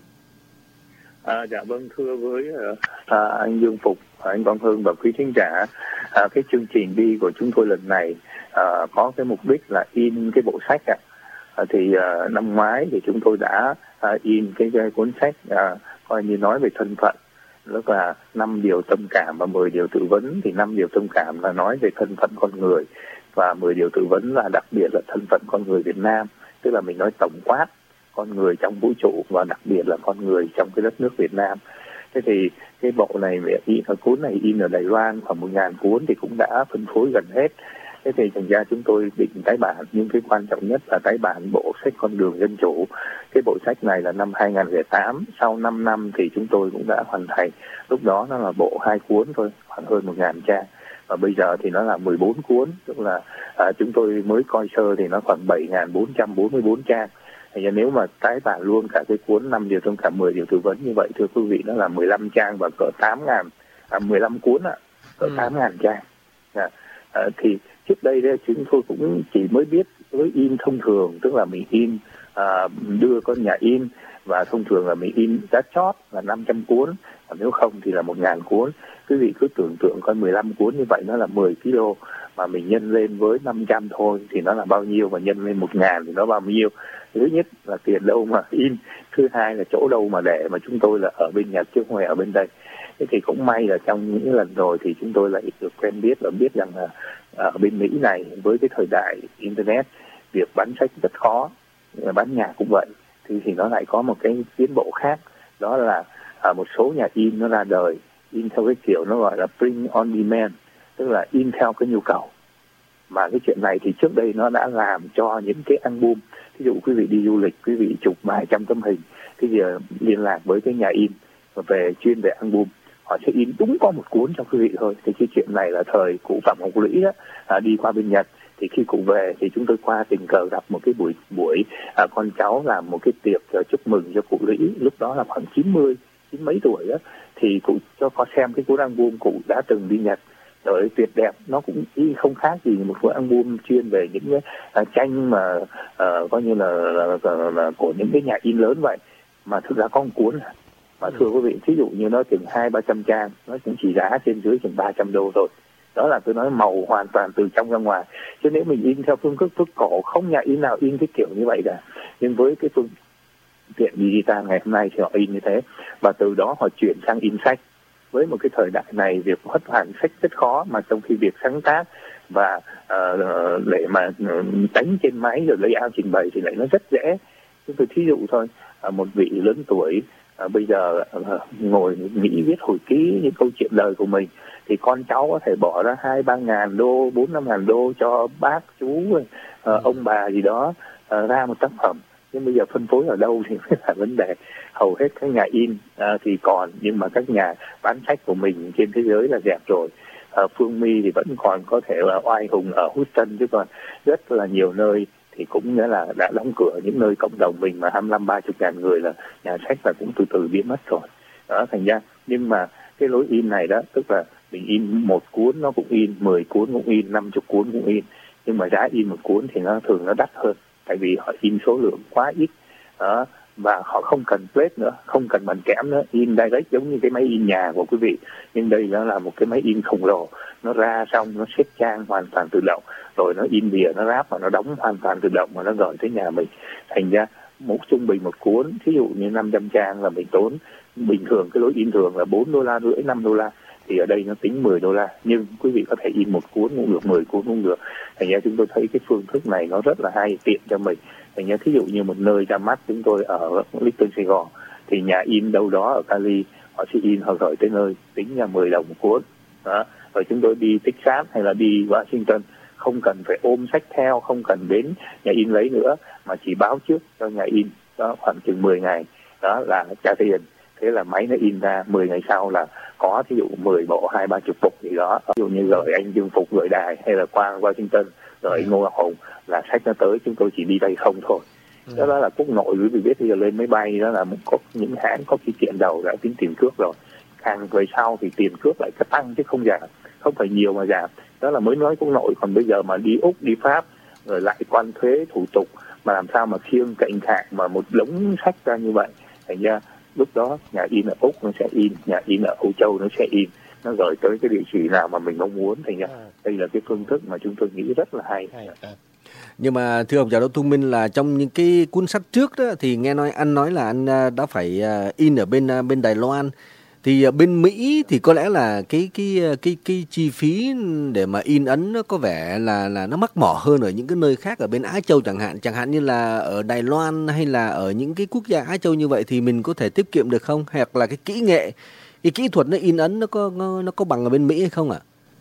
À, dạ vâng, thưa với à, anh Dương Phục, anh Quang Hưng và quý thính giả, à, cái chương trình đi của chúng tôi lần này à, có cái mục đích là in cái bộ sách ạ. À, thì à, năm ngoái thì chúng tôi đã à, in cái, cái cuốn sách à, coi như nói về thân phận, tức là năm điều tâm cảm và mười điều tự vấn. Thì năm điều tâm cảm là nói về thân phận con người, và mười điều tự vấn là đặc biệt là thân phận con người Việt Nam, tức là mình nói tổng quát con người trong vũ trụ và đặc biệt là con người trong cái đất nước Việt Nam. Thế thì cái bộ này, in cuốn này in ở Đài Loan khoảng một ngàn cuốn thì cũng đã phân phối gần hết. Thế thì thành ra chúng tôi định tái bản, nhưng cái quan trọng nhất là tái bản bộ sách Con đường dân chủ. Cái bộ sách này là năm hai nghìn không trăm lẻ tám, sau năm năm thì chúng tôi cũng đã hoàn thành. Lúc đó nó là bộ hai cuốn thôi, khoảng hơn một ngàn trang. Và bây giờ thì nó là mười bốn cuốn, tức là à, chúng tôi mới coi sơ thì nó khoảng bảy nghìn bốn trăm bốn mươi bốn trang. Thì nếu mà tái bản luôn cả cái cuốn năm điều tâm cảm mười điều tư vấn như vậy, thưa quý vị, nó là mười lăm trang và cỡ tám nghìn, à, mười lăm cuốn ạ, à, cỡ ừ. tám nghìn trang. À, à, thì trước đây đấy, chúng tôi cũng chỉ mới biết với in thông thường, tức là mình in à, đưa con nhà in, và thông thường là mình in giá chót là năm trăm cuốn, và nếu không thì là một nghìn cuốn. Quý vị cứ tưởng tượng coi mười lăm cuốn như vậy nó là mười ki lô, mà mình nhân lên với năm trăm thôi thì nó là bao nhiêu, và nhân lên một nghìn thì nó bao nhiêu. Thứ nhất là tiền đâu mà in, thứ hai là chỗ đâu mà để, mà chúng tôi là ở bên Nhật chứ không phải ở bên đây. Thế thì cũng may là trong những lần rồi thì chúng tôi lại được quen biết và biết rằng là ở bên Mỹ này với cái thời đại internet, việc bán sách rất khó, bán nhà cũng vậy. Thì thì nó lại có một cái tiến bộ khác, đó là à, một số nhà in nó ra đời in theo cái kiểu nó gọi là print on demand, tức là in theo cái nhu cầu. Mà cái chuyện này thì trước đây nó đã làm cho những cái album, ví dụ quý vị đi du lịch, quý vị chụp vài trăm tấm hình, thì giờ liên lạc với cái nhà in về chuyên về album, họ sẽ in đúng có một cuốn cho quý vị thôi. Thì cái chuyện này là thời cụ Phạm Ngọc Lũy đó, à, đi qua bên Nhật, thì khi cụ về thì chúng tôi qua tình cờ gặp một cái buổi buổi à, con cháu làm một cái tiệc uh, chúc mừng cho cụ Lũy, lúc đó là khoảng chín mươi, chín mấy tuổi đó, thì cụ cho có xem cái cuốn album cụ đã từng đi Nhật. Rồi tuyệt đẹp, nó cũng y không khác gì một cuốn album chuyên về những cái uh, tranh mà uh, coi như là, là, là, là của những cái nhà in lớn vậy, mà thực ra có một cuốn mà thưa quý vị, thí dụ như nó chừng hai ba trăm trang, nó cũng chỉ giá trên dưới chừng ba trăm đô thôi. Đó là tôi nói màu hoàn toàn từ trong ra ngoài. Chứ nếu mình in theo phương thức thức cổ, không nhà in nào in cái kiểu như vậy cả. Nhưng với cái phương tiện digital ngày hôm nay thì họ in như thế, và từ đó họ chuyển sang in sách. Với một cái thời đại này, việc xuất bản sách rất khó, mà trong khi việc sáng tác và uh, để mà uh, đánh trên máy rồi lấy out trình bày thì lại nó rất dễ. Chúng tôi thí dụ thôi, uh, một vị lớn tuổi uh, bây giờ uh, ngồi nghĩ viết hồi ký những câu chuyện đời của mình, thì con cháu có thể bỏ ra hai ba ngàn đô, bốn năm ngàn đô cho bác chú uh, ông bà gì đó uh, ra một tác phẩm. Nhưng bây giờ phân phối ở đâu thì mới là vấn đề. Hầu hết các nhà in à, thì còn, nhưng mà các nhà bán sách của mình trên thế giới là dẹp rồi. À, Phương My thì vẫn còn có thể là oai hùng ở Houston, chứ còn rất là nhiều nơi thì cũng nghĩa là đã đóng cửa. Những nơi cộng đồng mình mà hai mươi lăm ba mươi ngàn người là nhà sách là cũng từ từ biến mất rồi. Đó, thành ra, nhưng mà cái lối in này đó, tức là mình in một cuốn nó cũng in, mười cuốn cũng in, năm chục cuốn cũng in. Nhưng mà giá in một cuốn thì nó thường nó đắt hơn, tại vì họ in số lượng quá ít đó, và họ không cần plate nữa, không cần bằng kẽm nữa, in direct giống như cái máy in nhà của quý vị. Nhưng đây nó là một cái máy in khổng lồ, nó ra xong nó xếp trang hoàn toàn tự động, rồi nó in bìa, nó ráp và nó đóng hoàn toàn tự động, mà nó gửi tới nhà mình. Thành ra một trung bình một cuốn, ví dụ như năm trăm trang là mình tốn bình thường cái lối in thường là bốn đô la rưỡi, năm đô la, thì ở đây nó tính mười đô la, nhưng quý vị có thể in một cuốn cũng được, mười cuốn cũng được. Thành ra chúng tôi thấy cái phương thức này nó rất là hay, tiện cho mình. Thành ra thí dụ như một nơi ra mắt chúng tôi ở Little Sài Gòn thì nhà in đâu đó ở Cali họ sẽ in, họ gửi tới nơi, tính ra mười đồng một cuốn đó. Rồi chúng tôi đi Texas hay là đi Washington không cần phải ôm sách theo, không cần đến nhà in lấy nữa, mà chỉ báo trước cho nhà in đó khoảng chừng mười ngày đó là trả tiền, thế là máy nó in ra, mười ngày sau là có thí dụ mười bộ, hai ba chục phục gì đó, ví dụ như gửi anh Dương Phục gửi đài hay là qua Washington gửi Ngô Ngọc Hùng là sách nó tới, chúng tôi chỉ đi đây không thôi. Ừ. Đó, đó là quốc nội, quý vị biết bây giờ lên máy bay đó là có những hãng có cái chuyện đầu đã tính tiền cước rồi, càng về sau thì tiền cước lại tăng chứ không giảm, không phải nhiều mà giảm. Đó là mới nói quốc nội, còn bây giờ mà đi Úc, đi Pháp rồi lại quan thuế thủ tục mà làm sao mà khiêng cạnh khạng mà một đống sách ra như vậy. Thành ra lúc đó nhà in ở Úc nó sẽ in, nhà in ở Âu Châu nó sẽ in, nó gửi tới cái địa chỉ nào mà mình mong muốn. Thành ra đây là cái phương thức mà chúng tôi nghĩ rất là hay. Nhưng mà thưa ông già Đỗ Thông Minh, là trong những cái cuốn sách trước đó thì nghe nói anh nói là anh đã phải in ở bên bên Đài Loan, thì bên Mỹ thì có lẽ là cái cái cái cái chi phí để mà in ấn nó có vẻ là là nó mắc mỏ hơn ở những cái nơi khác ở bên Á Châu chẳng hạn, chẳng hạn như là ở Đài Loan hay là ở những cái quốc gia Á Châu như vậy thì mình có thể tiết kiệm được không, hoặc là cái kỹ nghệ, cái kỹ thuật nó in ấn nó có nó, nó có bằng ở bên Mỹ hay không ạ?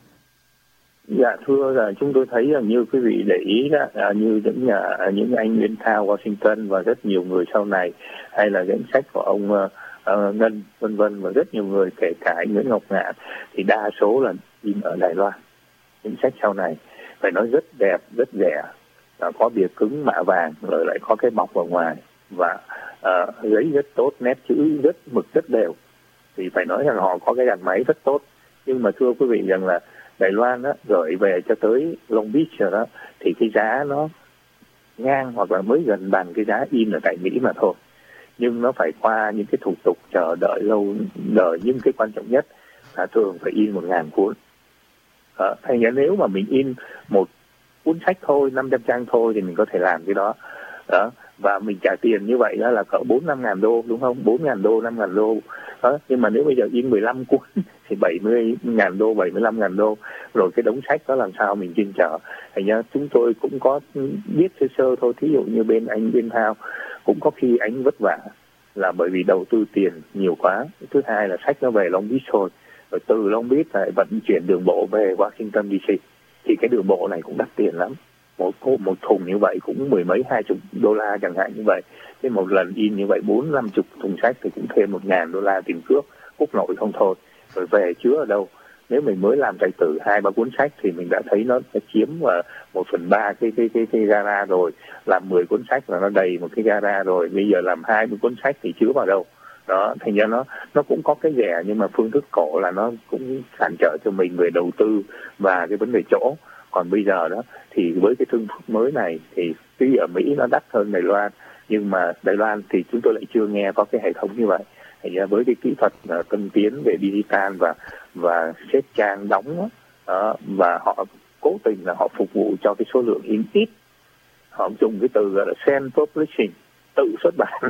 Dạ thưa là chúng tôi thấy là như quý vị để ý đó, à, như những nhà những anh Nguyễn Thao Washington và rất nhiều người sau này, hay là danh sách của ông uh, uh, Ngân vân vân và rất nhiều người, kể cả anh Nguyễn Ngọc Ngạn, thì đa số là in ở Đài Loan. Những sách sau này phải nói rất đẹp, rất rẻ, à, có bìa cứng mạ vàng, rồi lại có cái bọc ở ngoài và uh, giấy rất tốt, nét chữ rất mực rất đều, thì phải nói rằng họ có cái dàn máy rất tốt. Nhưng mà thưa quý vị rằng là Đài Loan đó gửi về cho tới Long Beach rồi đó thì cái giá nó ngang hoặc là mới gần bằng cái giá in ở tại Mỹ mà thôi. Nhưng nó phải qua những cái thủ tục chờ đợi lâu đợi, nhưng cái quan trọng nhất là thường phải in một ngàn cuốn. Ờ, thành ra nếu mà mình in một cuốn sách thôi, năm trăm trang thôi thì mình có thể làm cái đó. Đó. Và mình trả tiền như vậy đó là cỡ bốn năm ngàn đô, đúng không? Bốn ngàn đô, năm ngàn đô. Đó. Nhưng mà nếu bây giờ in mười lăm cuốn thì bảy mươi ngàn đô, bảy mươi lăm ngàn đô. Rồi cái đống sách đó làm sao mình chuyên chở. Thành ra chúng tôi cũng có biết sơ sơ thôi. Thí dụ như bên anh Biên Thao cũng có khi anh vất vả là bởi vì đầu tư tiền nhiều quá. Thứ hai là sách nó về Long Beach thôi. Rồi từ Long Beach lại vận chuyển đường bộ về Washington đê xê. Thì cái đường bộ này cũng đắt tiền lắm. Một, một thùng như vậy cũng mười mấy hai chục đô la chẳng hạn như vậy. Thế một lần in như vậy bốn năm chục thùng sách thì cũng thêm một ngàn đô la tiền cước, quốc nội không thôi. Rồi về chứa ở đâu? Nếu mình mới làm tài tử hai ba cuốn sách thì mình đã thấy nó sẽ chiếm một phần ba cái cái cái cái gara rồi. Làm mười cuốn sách là nó đầy một cái gara rồi. Bây giờ làm hai mươi cuốn sách thì chứa vào đâu? Đó, thành ra nó nó cũng có cái rẻ, nhưng mà phương thức cổ là nó cũng cản trở cho mình về đầu tư và cái vấn đề chỗ. Còn bây giờ đó thì với cái phương thức mới này thì tuy ở Mỹ nó đắt hơn Đài Loan, nhưng mà Đài Loan thì chúng tôi lại chưa nghe có cái hệ thống như vậy. Thì với cái kỹ thuật uh, tân tiến về digital và và xếp trang đóng đó, và họ cố tình là họ phục vụ cho cái số lượng in ít, họ dùng cái từ gọi là self-publishing, tự xuất bản.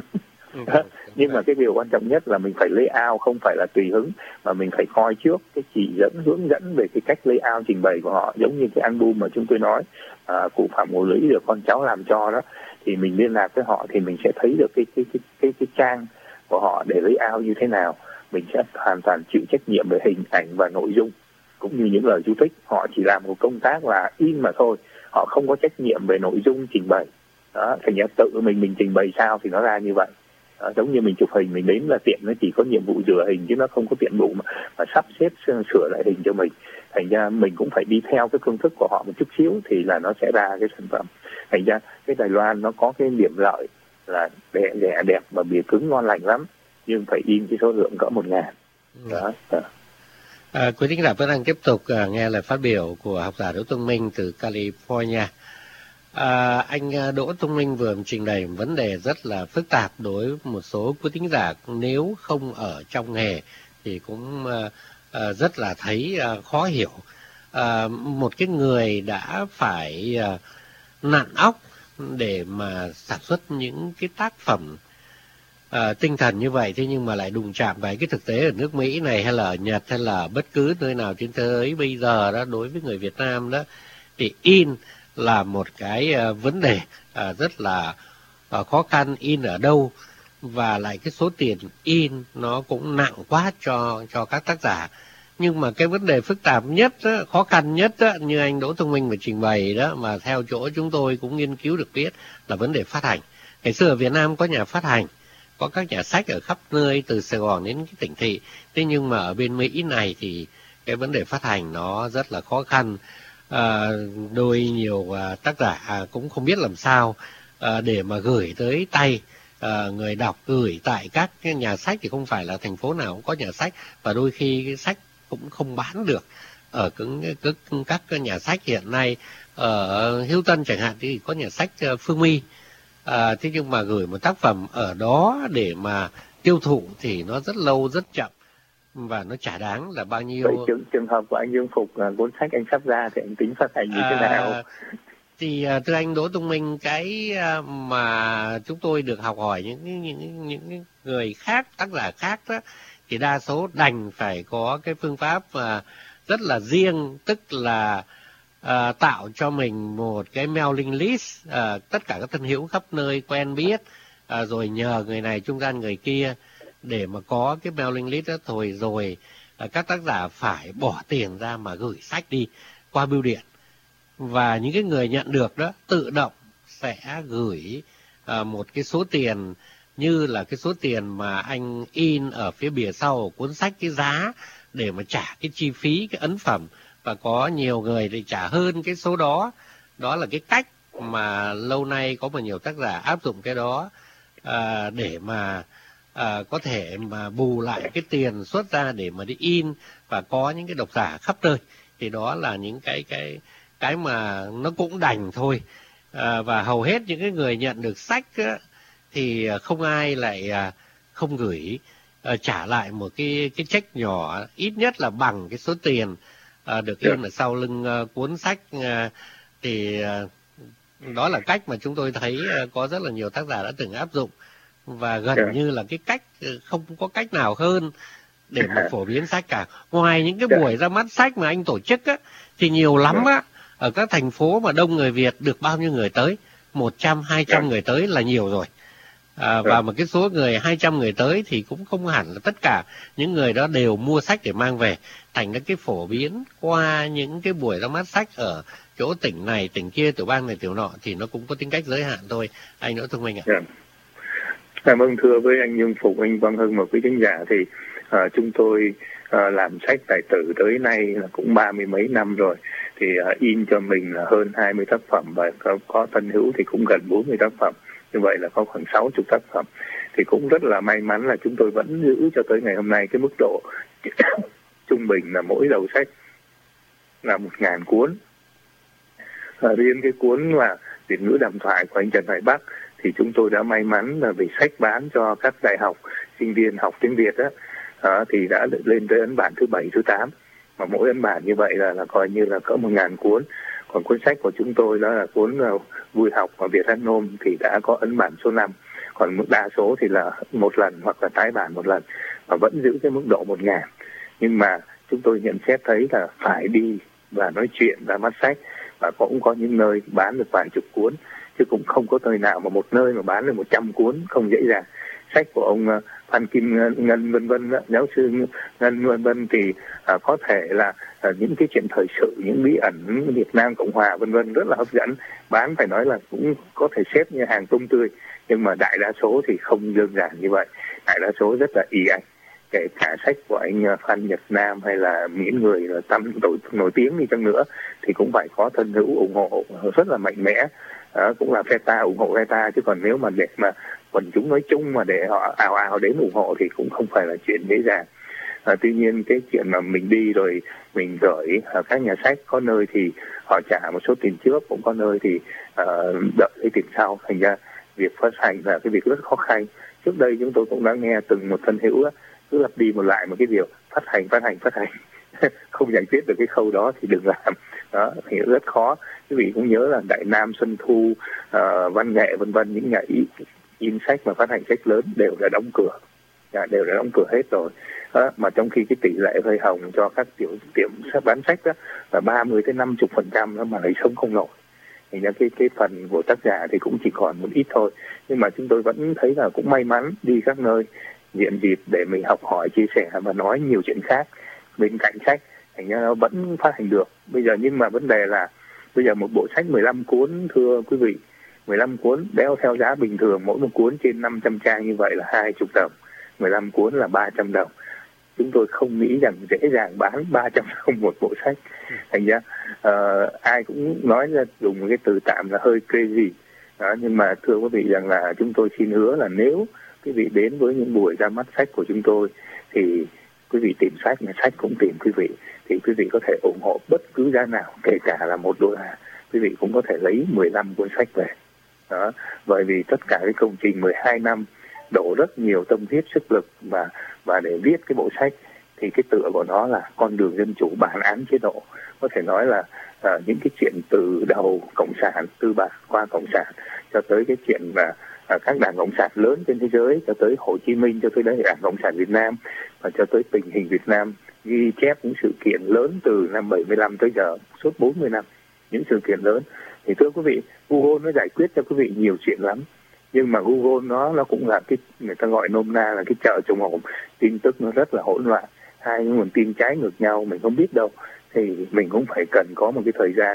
Nhưng mà cái điều quan trọng nhất là mình phải layout, không phải là tùy hứng, mà mình phải coi trước cái chỉ dẫn, hướng dẫn về cái cách layout trình bày của họ. Giống như cái album mà chúng tôi nói, à, cụ Phạm Ngũ Lũy được con cháu làm cho đó, thì mình liên lạc với họ thì mình sẽ thấy được cái cái cái cái, cái trang của họ để layout như thế nào. Mình sẽ hoàn toàn chịu trách nhiệm về hình ảnh và nội dung cũng như những lời chú thích. Họ chỉ làm một công tác là in mà thôi, họ không có trách nhiệm về nội dung trình bày. Đó, thành ra tự mình mình trình bày sao thì nó ra như vậy. Đó, giống như mình chụp hình mình đến là tiệm nó chỉ có nhiệm vụ rửa hình chứ nó không có tiện vụ mà, mà sắp xếp sửa lại hình cho mình. Thành ra mình cũng phải đi theo cái phương thức của họ một chút xíu thì là nó sẽ ra cái sản phẩm. Thành ra cái Đài Loan nó có cái điểm lợi là rẻ rẻ đẹp và bìa cứng ngon lành lắm, nhưng phải in cái số lượng cỡ một ngàn. Đó. Đó. À, quý thính giả vẫn đang tiếp tục uh, nghe lời phát biểu của học giả Đỗ Thông Minh từ California. À, anh Đỗ Thông Minh vừa trình bày vấn đề rất là phức tạp đối với một số quý thính giả nếu không ở trong nghề thì cũng uh, uh, rất là thấy uh, khó hiểu. Uh, một cái người đã phải uh, nặn óc để mà sản xuất những cái tác phẩm uh, tinh thần như vậy, thế nhưng mà lại đụng chạm vào cái thực tế ở nước Mỹ này hay là ở Nhật hay là bất cứ nơi nào trên thế giới bây giờ đó, đối với người Việt Nam đó thì in là một cái uh, vấn đề uh, rất là uh, khó khăn. In ở đâu và lại cái số tiền in nó cũng nặng quá cho cho các tác giả. Nhưng mà cái vấn đề phức tạp nhất đó, khó khăn nhất đó, như anh Đỗ Thông Minh vừa trình bày đó, mà theo chỗ chúng tôi cũng nghiên cứu được biết là vấn đề phát hành. Ngày xưa ở Việt Nam có nhà phát hành, có các nhà sách ở khắp nơi từ Sài Gòn đến cái tỉnh thị. Thế nhưng mà ở bên Mỹ này thì cái vấn đề phát hành nó rất là khó khăn. À, đôi nhiều à, tác giả cũng không biết làm sao à, để mà gửi tới tay à, người đọc, gửi tại các cái nhà sách thì không phải là thành phố nào cũng có nhà sách, và đôi khi cái sách cũng không bán được ở các, các, các nhà sách hiện nay. Ở Hilton chẳng hạn thì có nhà sách Phương My, à, thế nhưng mà gửi một tác phẩm ở đó để mà tiêu thụ thì nó rất lâu, rất chậm và nó chả đáng là bao nhiêu. Vậy trường, trường hợp của anh Dương Phục là cuốn sách anh sắp ra thì anh tính phát hành như thế nào? À, thì thưa anh Đỗ Thông Minh, cái mà chúng tôi được học hỏi những những những người khác, tác giả khác đó, thì đa số đành phải có cái phương pháp uh, rất là riêng, tức là uh, tạo cho mình một cái mailing list, uh, tất cả các thân hữu khắp nơi quen biết, uh, rồi nhờ người này trung gian người kia để mà có cái mailing list đó thôi. Rồi uh, các tác giả phải bỏ tiền ra mà gửi sách đi qua bưu điện, và những cái người nhận được đó tự động sẽ gửi uh, một cái số tiền như là cái số tiền mà anh in ở phía bìa sau của cuốn sách, cái giá để mà trả cái chi phí, cái ấn phẩm, và có nhiều người thì trả hơn cái số đó. Đó là cái cách mà lâu nay có một nhiều tác giả áp dụng cái đó à, để mà à, có thể mà bù lại cái tiền xuất ra để mà đi in và có những cái độc giả khắp nơi. Thì đó là những cái cái cái mà nó cũng đành thôi. À, và hầu hết những cái người nhận được sách á, thì không ai lại không gửi uh, trả lại một cái cái check nhỏ, ít nhất là bằng cái số tiền uh, được in ở sau lưng uh, cuốn sách. Uh, thì uh, đó là cách mà chúng tôi thấy uh, có rất là nhiều tác giả đã từng áp dụng, và gần yeah. như là cái cách uh, không có cách nào hơn để mà phổ biến sách cả. Ngoài những cái buổi ra mắt sách mà anh tổ chức á, thì nhiều lắm á, ở các thành phố mà đông người Việt được bao nhiêu người tới, một trăm, hai trăm người tới là nhiều rồi. À, và một cái số người hai trăm người tới thì cũng không hẳn là tất cả những người đó đều mua sách để mang về. Thành ra cái phổ biến qua những cái buổi ra mắt sách ở chỗ tỉnh này, tỉnh kia, tiểu bang này, tiểu nọ thì nó cũng có tính cách giới hạn thôi. Anh Đỗ Thông Minh ạ. Yeah. Cảm ơn thưa với anh Dương Phục, anh Quang Hưng và quý khán giả. Thì uh, chúng tôi uh, làm sách tài tử tới nay là cũng ba mươi mấy năm rồi. Thì uh, in cho mình là hơn hai mươi tác phẩm, và có, có thân hữu thì cũng gần bốn mươi tác phẩm. Như vậy là có khoảng sáu mươi tác phẩm. Thì cũng rất là may mắn là chúng tôi vẫn giữ cho tới ngày hôm nay cái mức độ trung bình là mỗi đầu sách là một ngàn cuốn. À, riêng cái cuốn là Việt ngữ đàm thoại của anh Trần Hoài Bắc thì chúng tôi đã may mắn là vì sách bán cho các đại học, sinh viên học tiếng Việt á, à, thì đã lên tới ấn bản thứ bảy, thứ tám. Mà mỗi ấn bản như vậy là, là coi như là cỡ một ngàn cuốn. Còn cuốn sách của chúng tôi đó là cuốn uh, Vui học và Việt Hán Nôm thì đã có ấn bản số năm. Còn mức đa số thì là một lần hoặc là tái bản một lần, và vẫn giữ cái mức độ một ngàn. Nhưng mà chúng tôi nhận xét thấy là phải đi và nói chuyện ra mắt sách, và cũng có những nơi bán được vài chục cuốn, chứ cũng không có nơi nào mà một nơi mà bán được một trăm cuốn không dễ dàng. Sách của ông uh, Phan Kim Ngân vân vân, giáo sư Ngân vân vân thì uh, có thể là uh, những cái chuyện thời sự, những bí ẩn Việt Nam Cộng Hòa vân vân rất là hấp dẫn, bán phải nói là cũng có thể xếp như hàng tôm tươi. Nhưng mà đại đa số thì không đơn giản như vậy, đại đa số rất là ì ạch. Kể cả sách của anh Phan Nhật Nam hay là những người là tâm nổi, nổi tiếng đi chăng nữa thì cũng phải có thân hữu ủng hộ rất là mạnh mẽ. À, cũng là phe ta ủng hộ phe ta, chứ còn nếu mà để mà quần chúng nói chung mà để họ ào ào đến ủng hộ thì cũng không phải là chuyện dễ dàng. À, tuy nhiên cái chuyện mà mình đi rồi mình gửi ở các nhà sách, có nơi thì họ trả một số tiền trước, cũng có nơi thì uh, đợi cái tiền sau. Thành ra việc phát hành là cái việc rất khó khăn. Trước đây chúng tôi cũng đã nghe từng một thân hữu đó, cứ lặp đi một lại một cái điều phát hành phát hành phát hành không giải quyết được cái khâu đó thì đừng làm. Đó thì rất khó. Quý vị cũng nhớ là Đại Nam, Xuân Thu, uh, Văn Nghệ vân vân, những nhà in, in sách và phát hành sách lớn đều đã đóng cửa, dạ, đều đã đóng cửa hết rồi. Đó, mà trong khi cái tỷ lệ vay hồng cho các tiểu tiệm bán sách đó là ba mươi tới năm mươi phần trăm đó mà lại sống không nổi. Thì ra cái cái phần của tác giả thì cũng chỉ còn một ít thôi, nhưng mà chúng tôi vẫn thấy là cũng may mắn đi các nơi diện dịp để mình học hỏi, chia sẻ và nói nhiều chuyện khác bên cạnh sách, thành ra nó vẫn phát hành được bây giờ. Nhưng mà vấn đề là bây giờ một bộ sách mười lăm cuốn, thưa quý vị, mười lăm cuốn đeo theo giá bình thường mỗi một cuốn trên năm trăm trang như vậy là hai mươi đồng, mười lăm cuốn là ba trăm đồng. Chúng tôi không nghĩ rằng dễ dàng bán ba trăm đồng một bộ sách. Thành ra uh, ai cũng nói ra dùng một cái từ tạm là hơi crazy. Đó, nhưng mà thưa quý vị rằng là chúng tôi xin hứa là nếu quý vị đến với những buổi ra mắt sách của chúng tôi thì quý vị tìm sách, mà sách cũng tìm quý vị, thì quý vị có thể ủng hộ bất cứ giá nào, kể cả là một đô la, quý vị cũng có thể lấy mười lăm cuốn sách về. Đó, bởi vì tất cả cái công trình mười hai năm đổ rất nhiều tâm huyết, sức lực và và để viết cái bộ sách, thì cái tựa của nó là con đường dân chủ, bản án chế độ. Có thể nói là uh, những cái chuyện từ đầu cộng sản, tư bản qua cộng sản, cho tới cái chuyện là uh, các đảng cộng sản lớn trên thế giới, cho tới Hồ Chí Minh, cho tới đấy đảng cộng sản Việt Nam, và cho tới tình hình Việt Nam, ghi chép những sự kiện lớn từ năm bảy mươi lăm tới giờ, suốt bốn mươi năm, những sự kiện lớn. Thì thưa quý vị, Google nó giải quyết cho quý vị nhiều chuyện lắm, nhưng mà Google nó nó cũng là cái, người ta gọi nôm na là cái chợ trùng hổm, tin tức nó rất là hỗn loạn, hai nguồn tin trái ngược nhau mình không biết đâu. Thì mình cũng phải cần có một cái thời gian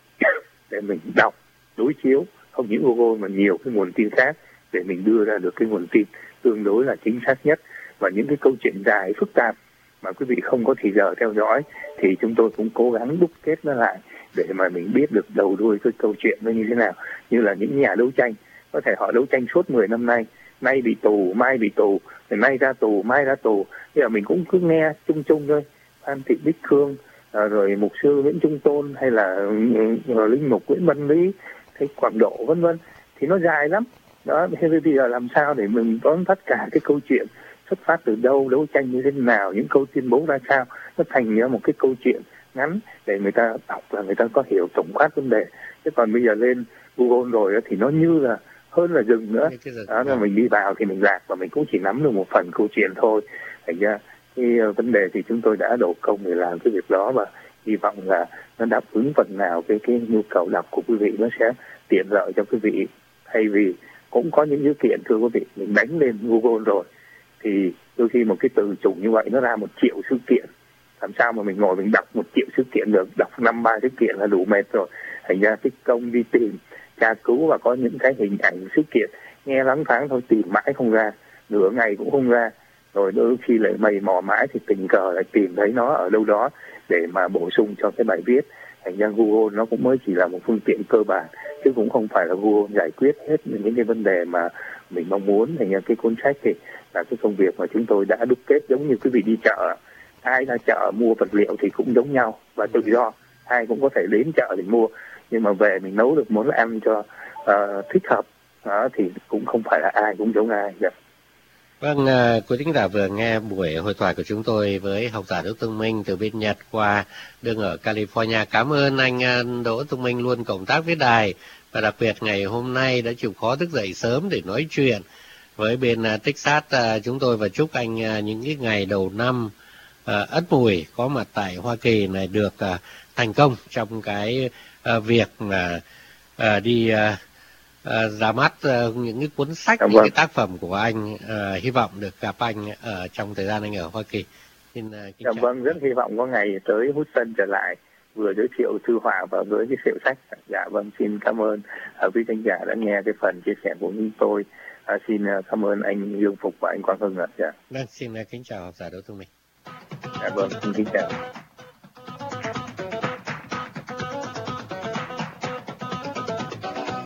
để mình đọc, đối chiếu không những Google mà nhiều cái nguồn tin khác, để mình đưa ra được cái nguồn tin tương đối là chính xác nhất. Và những cái câu chuyện dài phức tạp mà quý vị không có thì giờ theo dõi, thì chúng tôi cũng cố gắng đúc kết nó lại để mà mình biết được đầu đuôi cái câu chuyện nó như thế nào. Như là những nhà đấu tranh, có thể họ đấu tranh suốt mười năm nay, nay bị tù, mai bị tù, rồi nay ra tù, mai ra tù. Bây giờ mình cũng cứ nghe chung chung thôi, Phan Thị Bích Khương, rồi mục sư Nguyễn Trung Tôn, hay là rồi linh mục Nguyễn Văn Lý, hay Quảng Độ vân vân, thì nó dài lắm. Đó, thế bây giờ làm sao để mình tóm tất cả cái câu chuyện xuất phát từ đâu, đấu tranh như thế nào, những câu tuyên bố ra sao, nó thành ra một cái câu chuyện ngắn để người ta đọc và người ta có hiểu tổng quát vấn đề. Chứ còn bây giờ lên Google rồi thì nó như là hơn là rừng nữa. Đó, là mình đi vào thì mình lạc và mình cũng chỉ nắm được một phần câu chuyện thôi. Thành ra cái vấn đề thì chúng tôi đã đổ công để làm cái việc đó, và hy vọng là nó đáp ứng phần nào cái cái nhu cầu đọc của quý vị, nó sẽ tiện lợi cho quý vị. Thay vì cũng có những dữ kiện, thưa quý vị, mình đánh lên Google rồi thì đôi khi một cái từ trùng như vậy nó ra một triệu sự kiện, làm sao mà mình ngồi mình đọc một triệu sự kiện được, đọc năm ba sự kiện là đủ mệt rồi. Thành ra cái công đi tìm, tra cứu và có những cái hình ảnh sự kiện nghe loáng thoáng thôi, tìm mãi không ra, nửa ngày cũng không ra, rồi đôi khi lại mày mò mãi thì tình cờ lại tìm thấy nó ở đâu đó để mà bổ sung cho cái bài viết. Thành ra Google nó cũng mới chỉ là một phương tiện cơ bản, chứ cũng không phải là Google giải quyết hết những cái vấn đề mà mình mong muốn. Thành ra cái cuốn sách thì là cái công việc mà chúng tôi đã đúc kết, giống như quý vị đi chợ, ai ra chợ mua vật liệu thì cũng giống nhau và tự do, ai cũng có thể đến chợ để mua, nhưng mà về mình nấu được món ăn cho uh, thích hợp đó, thì cũng không phải là ai cũng giống ai. Dạ. Vâng, uh, quý thính giả vừa nghe buổi hội thoại của chúng tôi với học giả Đỗ Thông Minh từ bên Nhật qua đường ở California. Cảm ơn anh uh, Đỗ Thông Minh luôn cộng tác với đài, và đặc biệt ngày hôm nay đã chịu khó thức dậy sớm để nói chuyện với bên uh, Texas uh, chúng tôi, và chúc anh uh, những cái ngày đầu năm uh, Ất Mùi có mặt tại Hoa Kỳ này được uh, thành công trong cái uh, việc mà uh, đi uh, uh, ra mắt uh, những cái cuốn sách, dạ, những vâng. cái tác phẩm của anh. Uh, hy vọng được gặp anh ở trong thời gian anh ở Hoa Kỳ. Xin, uh, dạ, vâng, rất hy vọng có ngày tới Houston trở lại vừa giới thiệu thư họa và với giới thiệu sách. Dạ vâng, xin cảm ơn uh, quý khán giả đã nghe cái phần chia sẻ của chúng tôi. Uh, xin uh, cảm ơn anh Dương Phục và anh Quang Hưng ạ. Dạ. Vâng, xin uh, kính chào học giả Đỗ Thông Minh. Dạ vâng, xin kính chào.